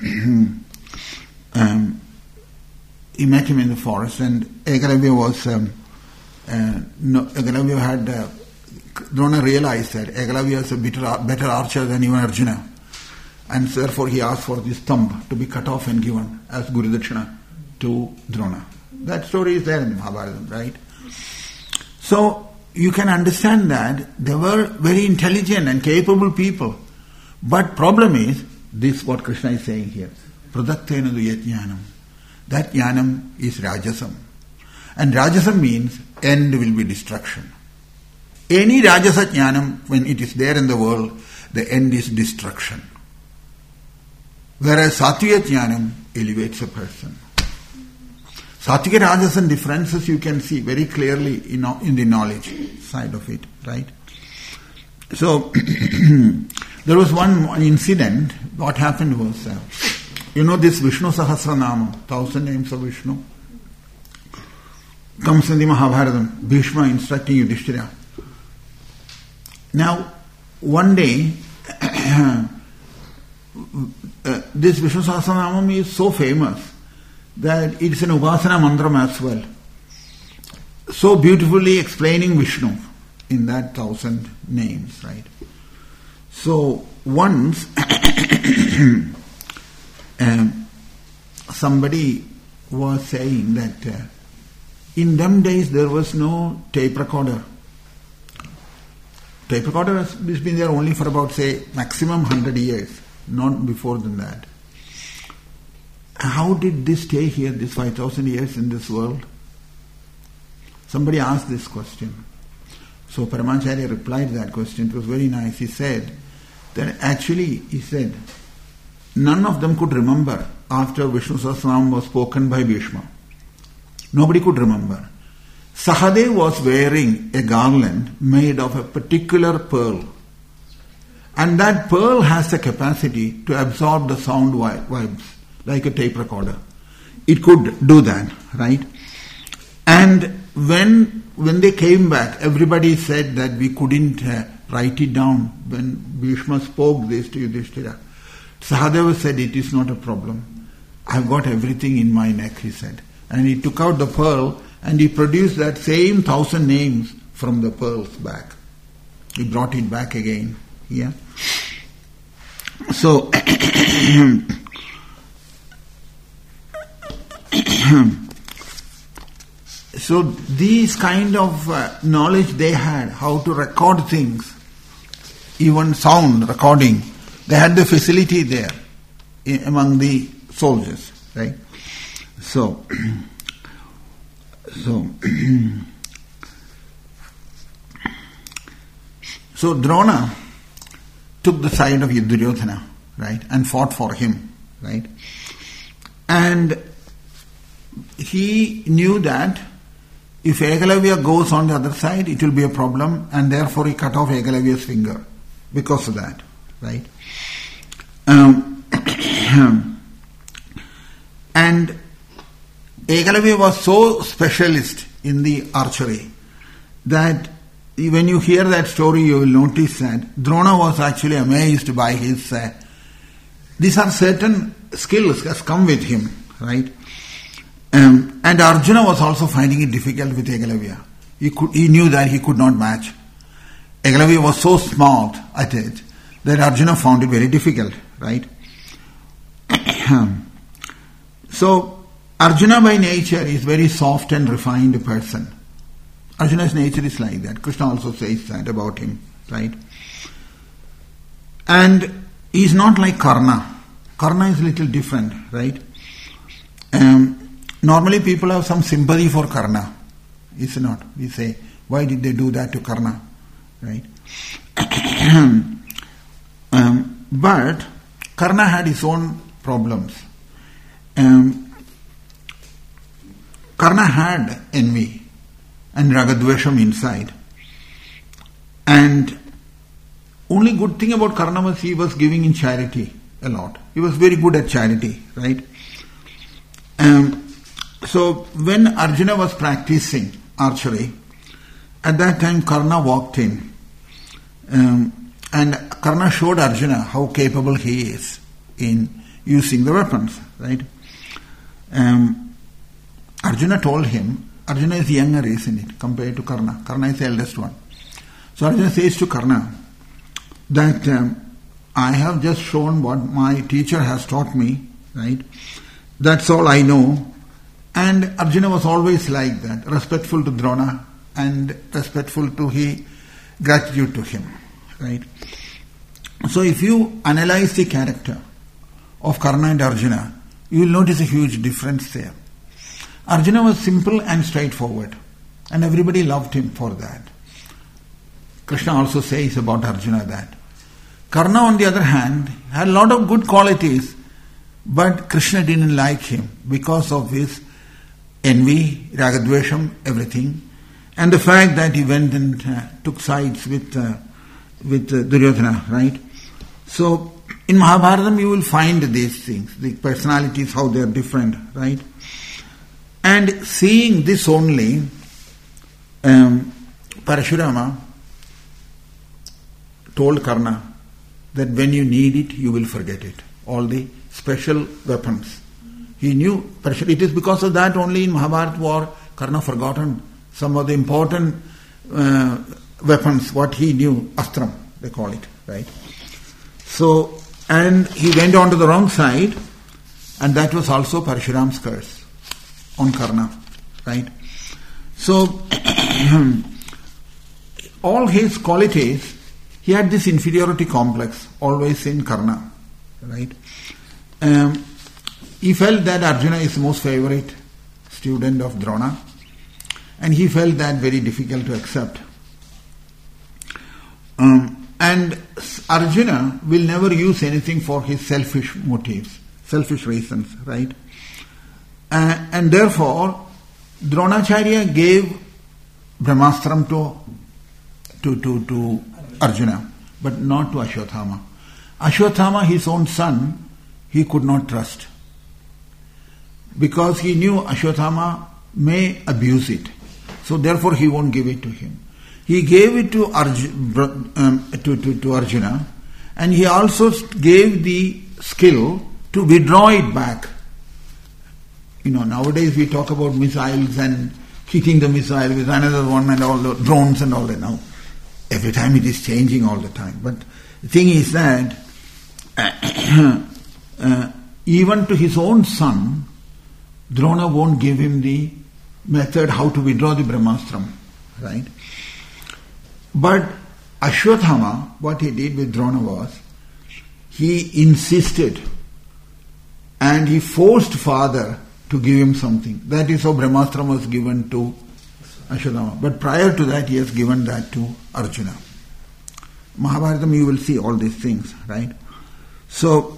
he met him in the forest, and Ekalavya was Ekalavya had Drona realized that Ekalavya is a better archer than even Arjuna, and therefore he asked for this thumb to be cut off and given as Guru Dakshina to Drona. That story is there in the Mahabharata, right? So you can understand that they were very intelligent and capable people. But problem is, this what Krishna is saying here, Pradaktena duyajnanam. That jnanam is Rajasam. And Rajasam means end will be destruction. Any Rajasa jnanam, when it is there in the world, the end is destruction. Whereas Sattviya jnanam elevates a person. Sattviya Rajasan differences you can see very clearly in the knowledge side of it, right? So, there was one incident. What happened was, this Vishnu Sahasranama, 1,000 names of Vishnu, comes in the Mahabharata, Bhishma instructing Yudhishthira. Now, one day, this Vishnu Sahasranamam is so famous that it is an Upasana Mantram as well. So beautifully explaining Vishnu in that 1,000 names, right? So once somebody was saying that in them days there was no tape recorder. Tape recorder has been there only for about, say, maximum 100 years, not before than that. How did this stay here, this 5,000 years in this world? Somebody asked this question. So Paramacharya replied to that question. It was very nice. He said that actually, none of them could remember after Vishnu Sahasranam was spoken by Bhishma. Nobody could remember. Sahadev was wearing a garland made of a particular pearl. And that pearl has the capacity to absorb the sound vibes, like a tape recorder. It could do that, right? And when they came back, everybody said that we couldn't write it down. When Bhishma spoke this to Yudhishthira, Sahadeva said, it is not a problem. I've got everything in my neck, he said. And he took out the pearl and he produced that same 1,000 names from the pearls back. He brought it back again. Yeah. So, so these kind of knowledge they had, how to record things, even sound recording, they had the facility there among the soldiers, right? So Drona took the side of Duryodhana, right, and fought for him, right? And he knew that if Ekalavya goes on the other side, it will be a problem, and therefore he cut off Ekalavya's finger because of that, right? And Ekalavya was so specialist in the archery that when you hear that story, you will notice that Drona was actually amazed by his... these are certain skills that come with him, right? And Arjuna was also finding it difficult with Ekalavya. He knew that he could not match. Eklavya was so smart at it that Arjuna found it very difficult, right? So, Arjuna by nature is very soft and refined person. Arjuna's nature is like that. Krishna also says that about him, right? And he is not like Karna. Karna is a little different, right? Normally people have some sympathy for Karna. Is it not? We say, why did they do that to Karna? Right? But Karna had his own problems. Karna had envy and ragadvesham inside. And only good thing about Karna was he was giving in charity a lot. He was very good at charity, right? So when Arjuna was practicing archery, at that time Karna walked in. And Karna showed Arjuna how capable he is in using the weapons, right? Arjuna told him, Arjuna is younger, isn't it, compared to Karna. Karna is the eldest one. So Arjuna says to Karna that I have just shown what my teacher has taught me, right? That's all I know. And Arjuna was always like that, respectful to Drona and respectful to gratitude to him, right? So if you analyze the character of Karna and Arjuna, you will notice a huge difference there. Arjuna was simple and straightforward, and everybody loved him for that. Krishna also says about Arjuna that. Karna, on the other hand, had a lot of good qualities, but Krishna didn't like him because of his envy, ragadvesham, everything, and the fact that he went and took sides with Duryodhana, right? So, in Mahabharatam you will find these things, the personalities, how they are different, right? And seeing this only, Parashurama told Karna that when you need it, you will forget it. All the special weapons. He knew, it is because of that only in Mahabharata war, Karna forgotten some of the important weapons, what he knew, astram, they call it, right? So, and he went on to the wrong side, and that was also Parshuram's curse on Karna, right? So, all his qualities, he had this inferiority complex always in Karna, right? He felt that Arjuna is the most favorite student of Drona, and he felt that very difficult to accept. And Arjuna will never use anything for his selfish motives, selfish reasons, right? And therefore, Dronacharya gave Brahmastram to Arjuna, but not to Ashwathama. Ashwathama, his own son, he could not trust, because he knew Ashwathama may abuse it. So therefore he won't give it to him. He gave it to Arjuna, and he also gave the skill to withdraw it back. You know, nowadays we talk about missiles and hitting the missile with another one and all the drones and all that. Now, every time it is changing all the time. But the thing is that even to his own son, Drona won't give him the method how to withdraw the Brahmastram, right? But Ashwathama, what he did with Drona was, he insisted and he forced father to give him something. That is how Brahmastram was given to Ashwathama. But prior to that, he has given that to Arjuna. Mahabharatam, you will see all these things, right? So,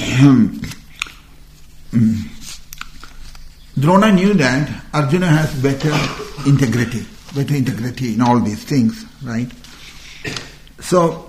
Drona knew that Arjuna has better integrity in all these things, right? So,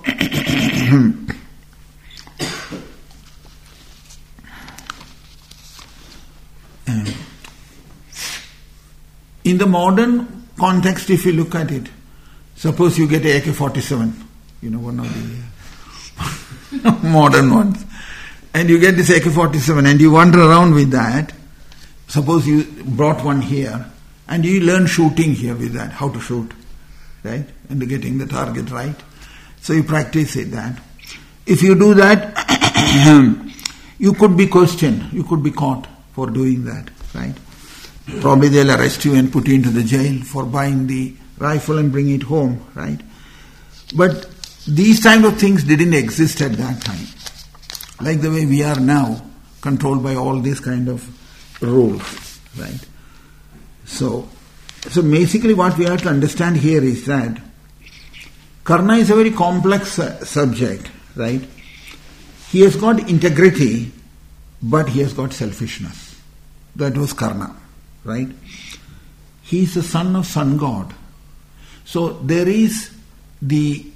in the modern context, if you look at it, suppose you get a AK-47, you know, one of the modern ones, and you get this AK-47 and you wander around with that. Suppose you brought one here and you learn shooting here with that, how to shoot, right? And getting the target right. So you practice it that. If you do that, you could be questioned, you could be caught for doing that, right? Probably they'll arrest you and put you into the jail for buying the rifle and bring it home, right? But these kind of things didn't exist at that time. Like the way we are now, controlled by all these kind of rules, right? So basically what we have to understand here is that Karna is a very complex subject, right? He has got integrity, but he has got selfishness. That was Karna, right? He is the son of sun god. So there is the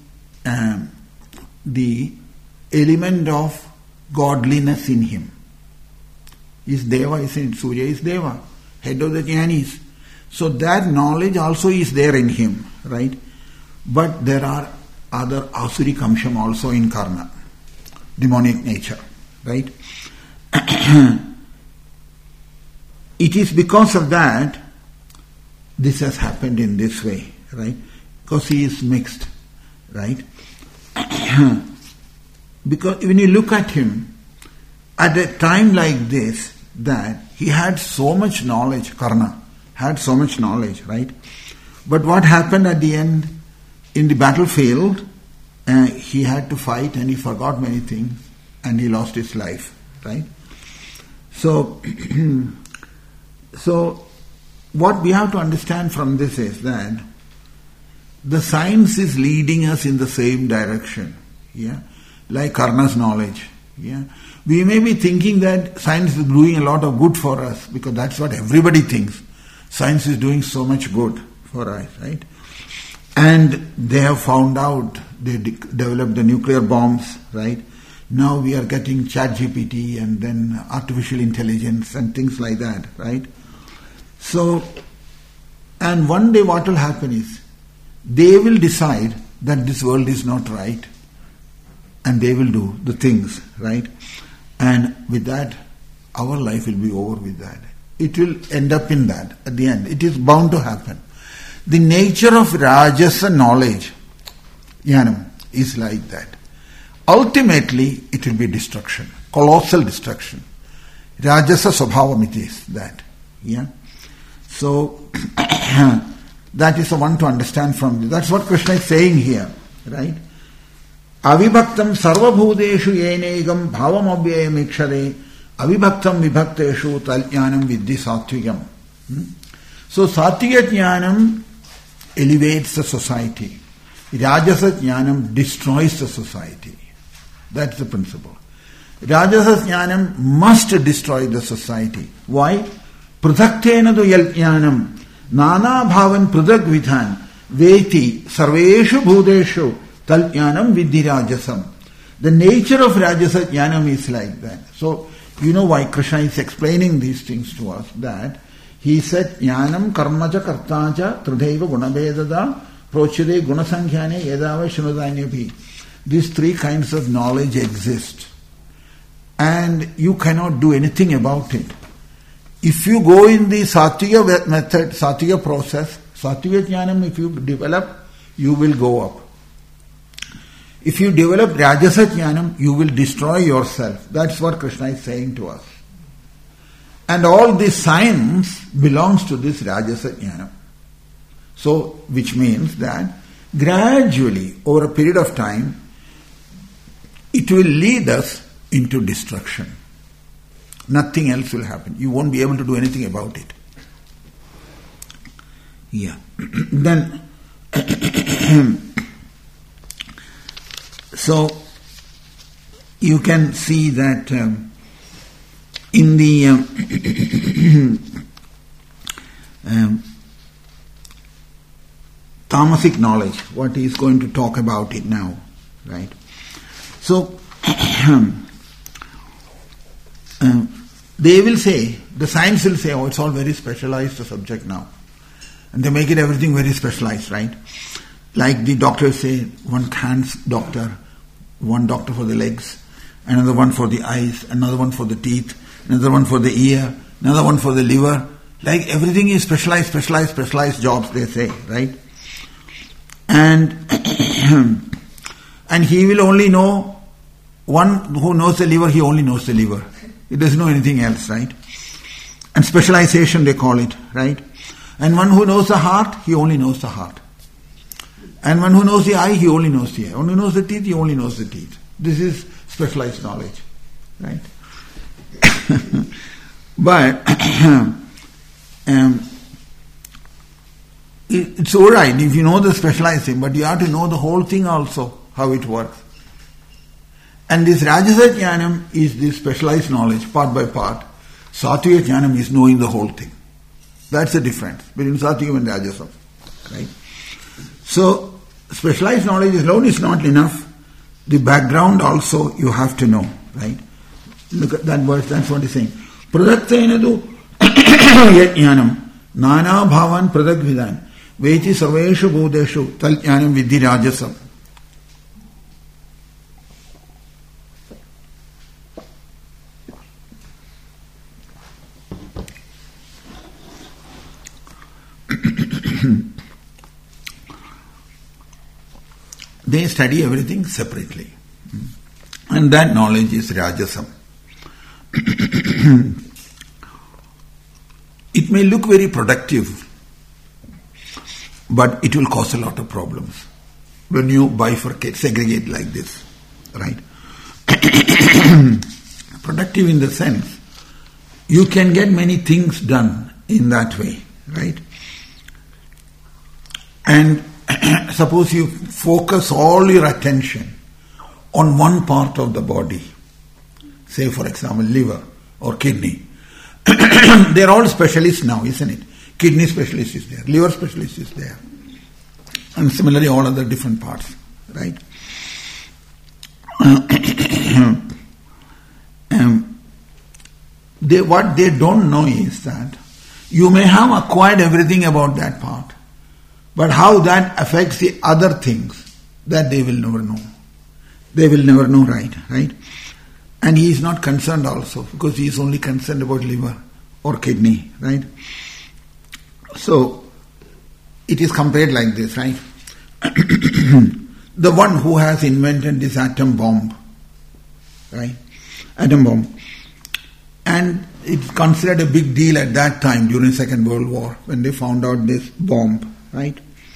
element of godliness in him. Is Deva, isn't it? Surya is Deva, head of the Jnanis. So that knowledge also is there in him, right? But there are other asuri kamsham also in Karna, demonic nature, right? It is because of that this has happened in this way, right? Because he is mixed, right? Because when you look at him, at a time like this, that he had so much knowledge, Karna had so much knowledge, right? But what happened at the end, in the battlefield, he had to fight and he forgot many things and he lost his life, right? So what we have to understand from this is that the science is leading us in the same direction, yeah, like Karna's knowledge, yeah. We may be thinking that science is doing a lot of good for us because that's what everybody thinks. Science is doing so much good for us, right? And they have found out, they developed the nuclear bombs, right? Now we are getting ChatGPT and then artificial intelligence and things like that, right? So, and one day what will happen is, they will decide that this world is not right and they will do the things, right? And with that, our life will be over with that. It will end up in that at the end. It is bound to happen. The nature of Rajasa knowledge, Jnanam, is like that. Ultimately, it will be destruction, colossal destruction. Rajasa Swabhavam it is that. Yeah. So, that is the one to understand from this. That's what Krishna is saying here, right? Avibhaktam sarvabhuteshu yenegam bhavam abhyayam ikshade avibhaktam vibhakteshu taljnanam viddhi sattvigam. So Sattviga Jnanam elevates the society. Rajasa Jnanam destroys the society. That's the principle. Rajasa Jnanam must destroy the society. Why? Prathaktena tu yal jnanam nana bhavan prathak vidhan veti sarveshu bhuteshu tal jnanam viddhi rajasam. The nature of Rajasa Jnanam is like that. So, you know why Krishna is explaining these things to us, that he said, Jnanam karmaja kartaja tridhaiva gunabedada prochade gunasankhyanē yedava shrunudanyabhi. These three kinds of knowledge exist. And you cannot do anything about it. If you go in the Sattviga method, Sattviga process, Sattviga Jnanam, if you develop, you will go up. If you develop Rajasa Jnanam, you will destroy yourself. That's what Krishna is saying to us. And all this science belongs to this Rajasa Jnanam. So, which means that gradually, over a period of time, it will lead us into destruction. Nothing else will happen. You won't be able to do anything about it. Yeah. Then, so, you can see that in the tamasic knowledge, what he is going to talk about it now, right? So, they will say, the science will say, oh, it's all very specialized, the subject now. And they make it everything very specialized, right? Like the doctors say, one hand's doctor, one doctor for the legs, another one for the eyes, another one for the teeth, another one for the ear, another one for the liver. Like everything is specialized jobs, they say, right? And And he will only know, one who knows the liver, he only knows the liver. He doesn't know anything else, right? And specialization they call it, right? And one who knows the heart, he only knows the heart. And one who knows the eye, he only knows the eye. One who knows the teeth, he only knows the teeth. This is specialized knowledge, right? But it's alright if you know the specialized thing, but you have to know the whole thing also, how it works. And this Rajasa Jnanam is this specialized knowledge, part by part. Sattviya Jnanam is knowing the whole thing. That's the difference between Sattviya and Rajasa, right? So, specialized knowledge alone is not enough. The background also you have to know, right? Look at that verse, that's what he's saying. Pradaktaina tu yajnanam nana bhavan pradak vidan veti sarveshu bodeshu tal jnanam vidhi rajasam. They study everything separately. And that knowledge is Rajasam. It may look very productive, but it will cause a lot of problems when you bifurcate, segregate like this, right? Productive in the sense, you can get many things done in that way, right? And suppose you focus all your attention on one part of the body, say for example liver or kidney. They're all specialists now, isn't it? Kidney specialist is there, liver specialist is there, and similarly all other different parts, right? What they don't know is that you may have acquired everything about that part, but how that affects the other things, that they will never know. They will never know, right? And he is not concerned also, because he is only concerned about liver or kidney, right? So, it is compared like this, right? The one who has invented this atom bomb, right? Atom bomb. And it's considered a big deal at that time during Second World War, when they found out this bomb, right?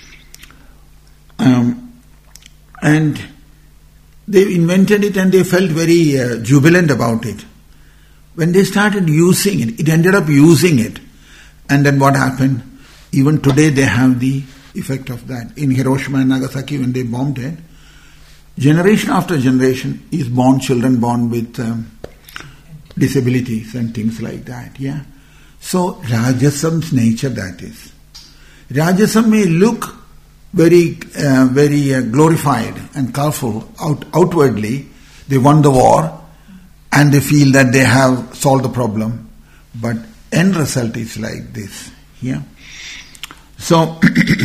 And they invented it and they felt very jubilant about it. When they started using it, it ended up using it. And then what happened? Even today they have the effect of that. In Hiroshima and Nagasaki, when they bombed it, generation after generation is born, children born with disabilities and things like that, yeah. So, Rajasam's nature that is. Rajasam may look very glorified and colorful outwardly. They won the war and they feel that they have solved the problem, but end result is like this, yeah. So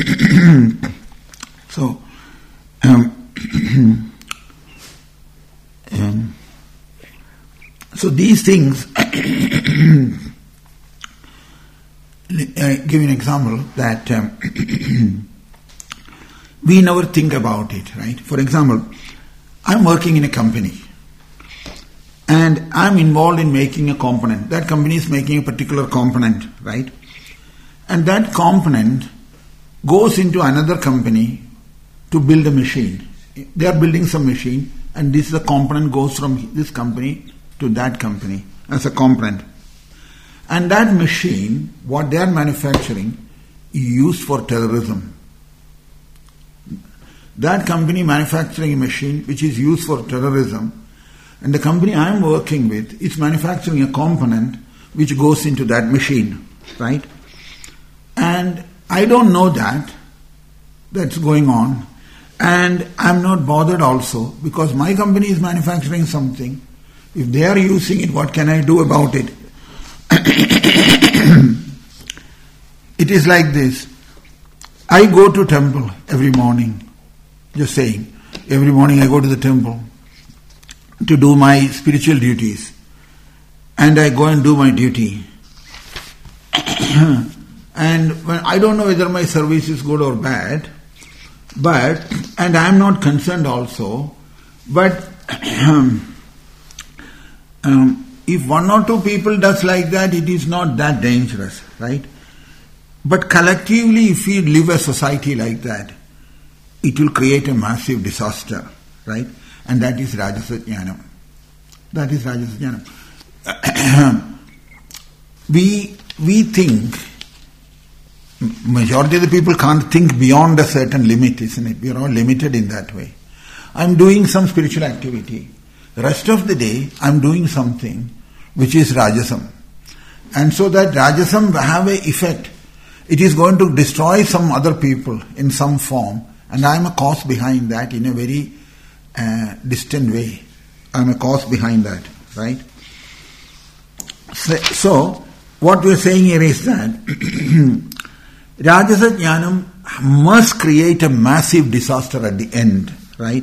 so these things, give you an example that we never think about it, right? For example, I'm working in a company and I'm involved in making a component. That company is making a particular component, right? And that component goes into another company to build a machine. They are building some machine and this the component goes from this company to that company as a component. And that machine, what they are manufacturing, is used for terrorism. That company manufacturing a machine which is used for terrorism, and the company I am working with is manufacturing a component which goes into that machine, right? And I don't know that's going on, and I'm not bothered also, because my company is manufacturing something. If they are using it, what can I do about it? It is like this. I go to temple every morning. Just saying, every morning I go to the temple to do my spiritual duties. And I go and do my duty. And when I don't know whether my service is good or bad, and I am not concerned also But if one or two people does like that, it is not that dangerous, right? But collectively, if we live a society like that, it will create a massive disaster, right? And that is Rajasa Jnanam. That is Rajasa Jnanam. We think, majority of the people can't think beyond a certain limit, isn't it? We are all limited in that way. I'm doing some spiritual activity. The rest of the day, I'm doing something which is Rajasam. And so that Rajasam have an effect. It is going to destroy some other people in some form. And I'm a cause behind that in a very distant way. I'm a cause behind that, right? So what we're saying here is that Rajasa Jnanam must create a massive disaster at the end, right?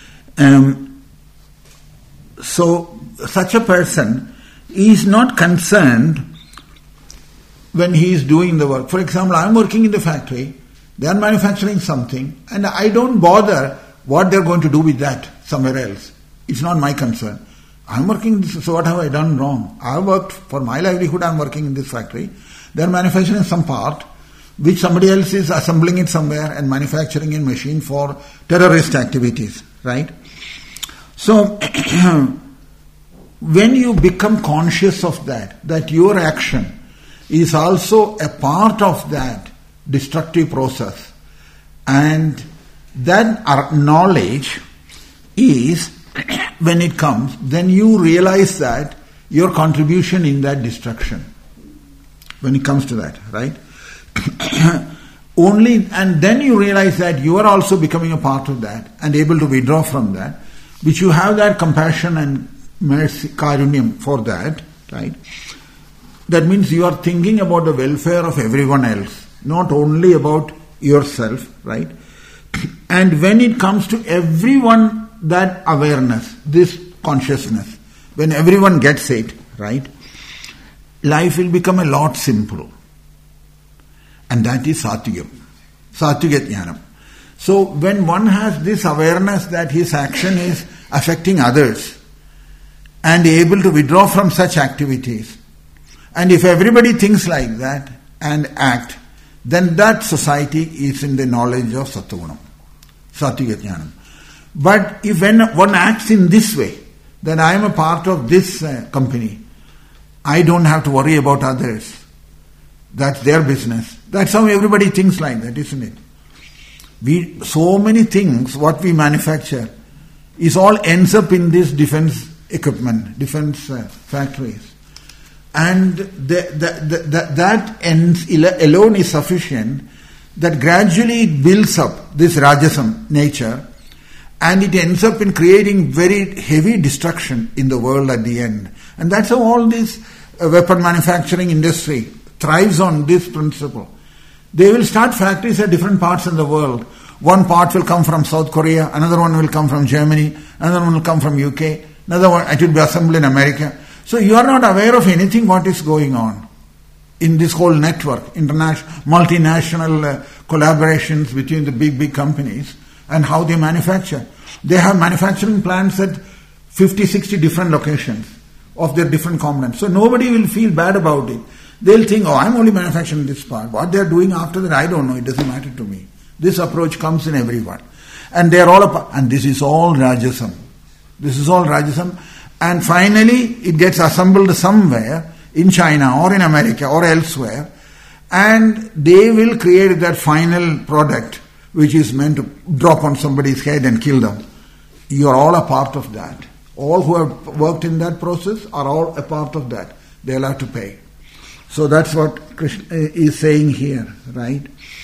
So such a person is not concerned when he is doing the work. For example, I'm working in the factory, they are manufacturing something, and I don't bother what they're going to do with that somewhere else. It's not my concern. I'm working in this, so what have I done wrong? I worked for my livelihood, I'm working in this factory. They're manufacturing some part which somebody else is assembling it somewhere and manufacturing in machine for terrorist activities, right? So when you become conscious of that your action is also a part of that destructive process, and that our knowledge is, when it comes, then you realize that your contribution in that destruction, when it comes to that, right? Only, and then you realize that you are also becoming a part of that and able to withdraw from that, which you have that compassion and mercy, karunyam for that, right? That means you are thinking about the welfare of everyone else, not only about yourself, right? And when it comes to everyone, that awareness, this consciousness, when everyone gets it, right, life will become a lot simpler. And that is Sattvika Jnanam. So when one has this awareness that his action is affecting others and able to withdraw from such activities, and if everybody thinks like that and act, then that society is in the knowledge of Sattvagunam, Sattvika Jnanam. But if when one acts in this way, then I am a part of this company, I don't have to worry about others. That's their business. That's how everybody thinks like that, isn't it? So many things, what we manufacture, is all ends up in this defense equipment, defense factories. And that ends alone is sufficient, that gradually it builds up this Rajasam nature, and it ends up in creating very heavy destruction in the world at the end. And that's how all this weapon manufacturing industry thrives on this principle. They will start factories at different parts in the world. One part will come from South Korea, another one will come from Germany, another one will come from UK, another one it will be assembled in America. So you are not aware of anything what is going on in this whole network, international, multinational collaborations between the big companies and how they manufacture. They have manufacturing plants at 50, 60 different locations of their different components. So nobody will feel bad about it. They'll think, oh, I'm only manufacturing this part. What they're doing after that, I don't know. It doesn't matter to me. This approach comes in everyone. And they're all and this is all Rajasam. This is all Rajasam. And finally, it gets assembled somewhere in China or in America or elsewhere. And they will create that final product which is meant to drop on somebody's head and kill them. You are all a part of that. All who have worked in that process are all a part of that. They'll have to pay. So that's what Krishna is saying here, right?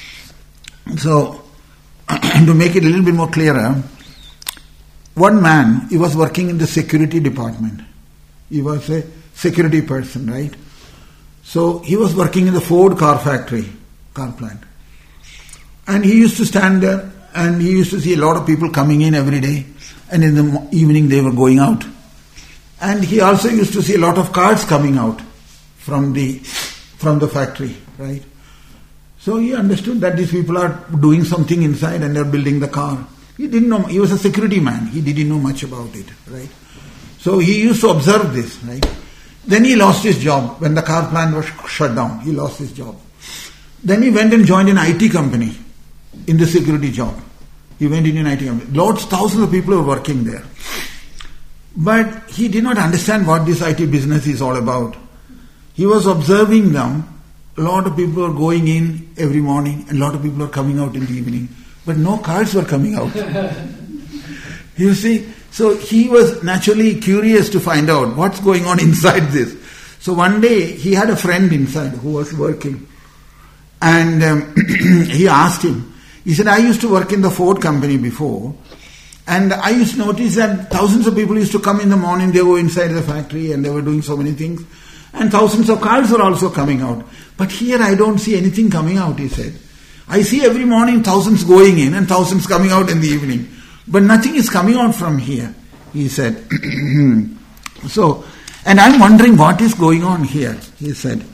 So, to make it a little bit more clearer, one man, he was working in the security department. He was a security person, right? So, he was working in the Ford car factory, car plant. And he used to stand there and he used to see a lot of people coming in every day. And in the evening they were going out. And he also used to see a lot of cars coming out from the factory, right? So he understood that these people are doing something inside and they're building the car. He didn't know. He was a security man. He didn't know much about it, right? So he used to observe this, right? Then he lost his job. When the car plant was shut down, he lost his job. Then he went and joined an IT company in the security job. He went in an IT company. Thousands of people were working there. But he did not understand what this IT business is all about. He was observing them. A lot of people were going in every morning and a lot of people were coming out in the evening. But no cars were coming out. You see? So he was naturally curious to find out what's going on inside this. So one day he had a friend inside who was working. And he asked him, he said, I used to work in the Ford company before. And I used to notice that thousands of people used to come in the morning, they go inside the factory and they were doing so many things. And thousands of cars were also coming out. But here I don't see anything coming out, he said. I see every morning thousands going in and thousands coming out in the evening. But nothing is coming out from here, he said. So, and I'm wondering what is going on here, he said.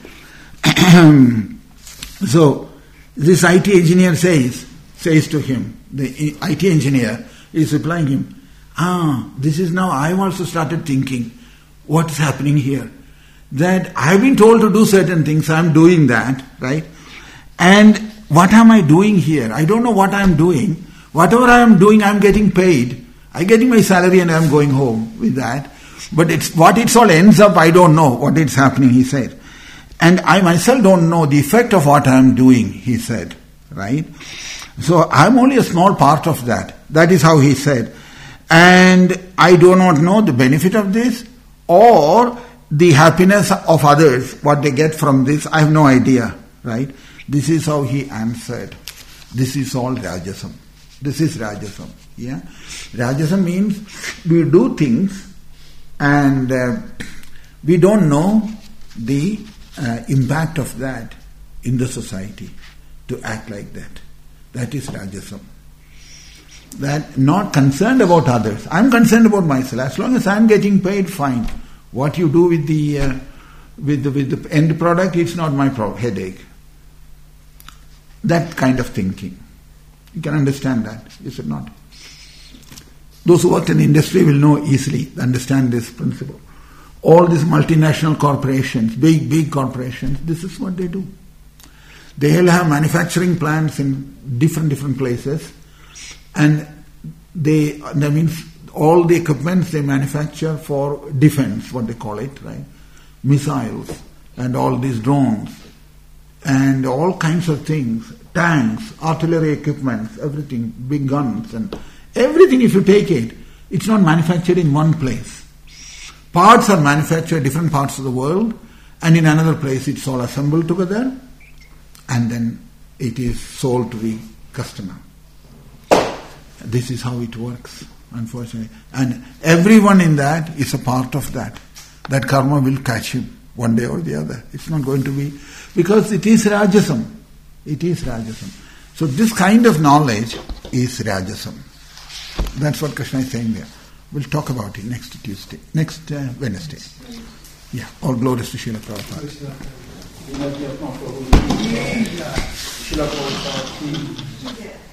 So, this IT engineer says to him, the IT engineer is replying him, this is now, I've also started thinking, what's happening here? That I've been told to do certain things, I'm doing that, right? And what am I doing here? I don't know what I'm doing. Whatever I am doing, I'm getting paid. I'm getting my salary and I'm going home with that. But what it all ends up, I don't know what is happening, he said. And I myself don't know the effect of what I'm doing, he said, right? So I'm only a small part of that. That is how he said. And I do not know the benefit of this or the happiness of others, what they get from this. I have no idea, right? This is how he answered. This is all Rajasam. This is Rajasam. Yeah, Rajasam means we do things and we don't know the impact of that in the society to act like that. That is Rajasam. That not concerned about others. I'm concerned about myself. As long as I'm getting paid, fine. What you do with the end product, it's not my headache. That kind of thinking. You can understand that, is it not? Those who work in the industry will know easily, understand this principle. All these multinational corporations, big corporations, this is what they do. They will have manufacturing plants in different places, and that means all the equipments they manufacture for defense, what they call it, right? Missiles and all these drones and all kinds of things, tanks, artillery equipments, everything, big guns and everything. If you take it, it's not manufactured in one place. Parts are manufactured in different parts of the world, and in another place it's all assembled together and then it is sold to the customer. This is how it works, unfortunately. And everyone in that is a part of that. That karma will catch him one day or the other. It's not going to be, because it is Rajasam. It is Rajasam. So this kind of knowledge is Rajasam. That's what Krishna is saying there. We'll talk about it next Wednesday. Yeah, all glories to Srila Prabhupada.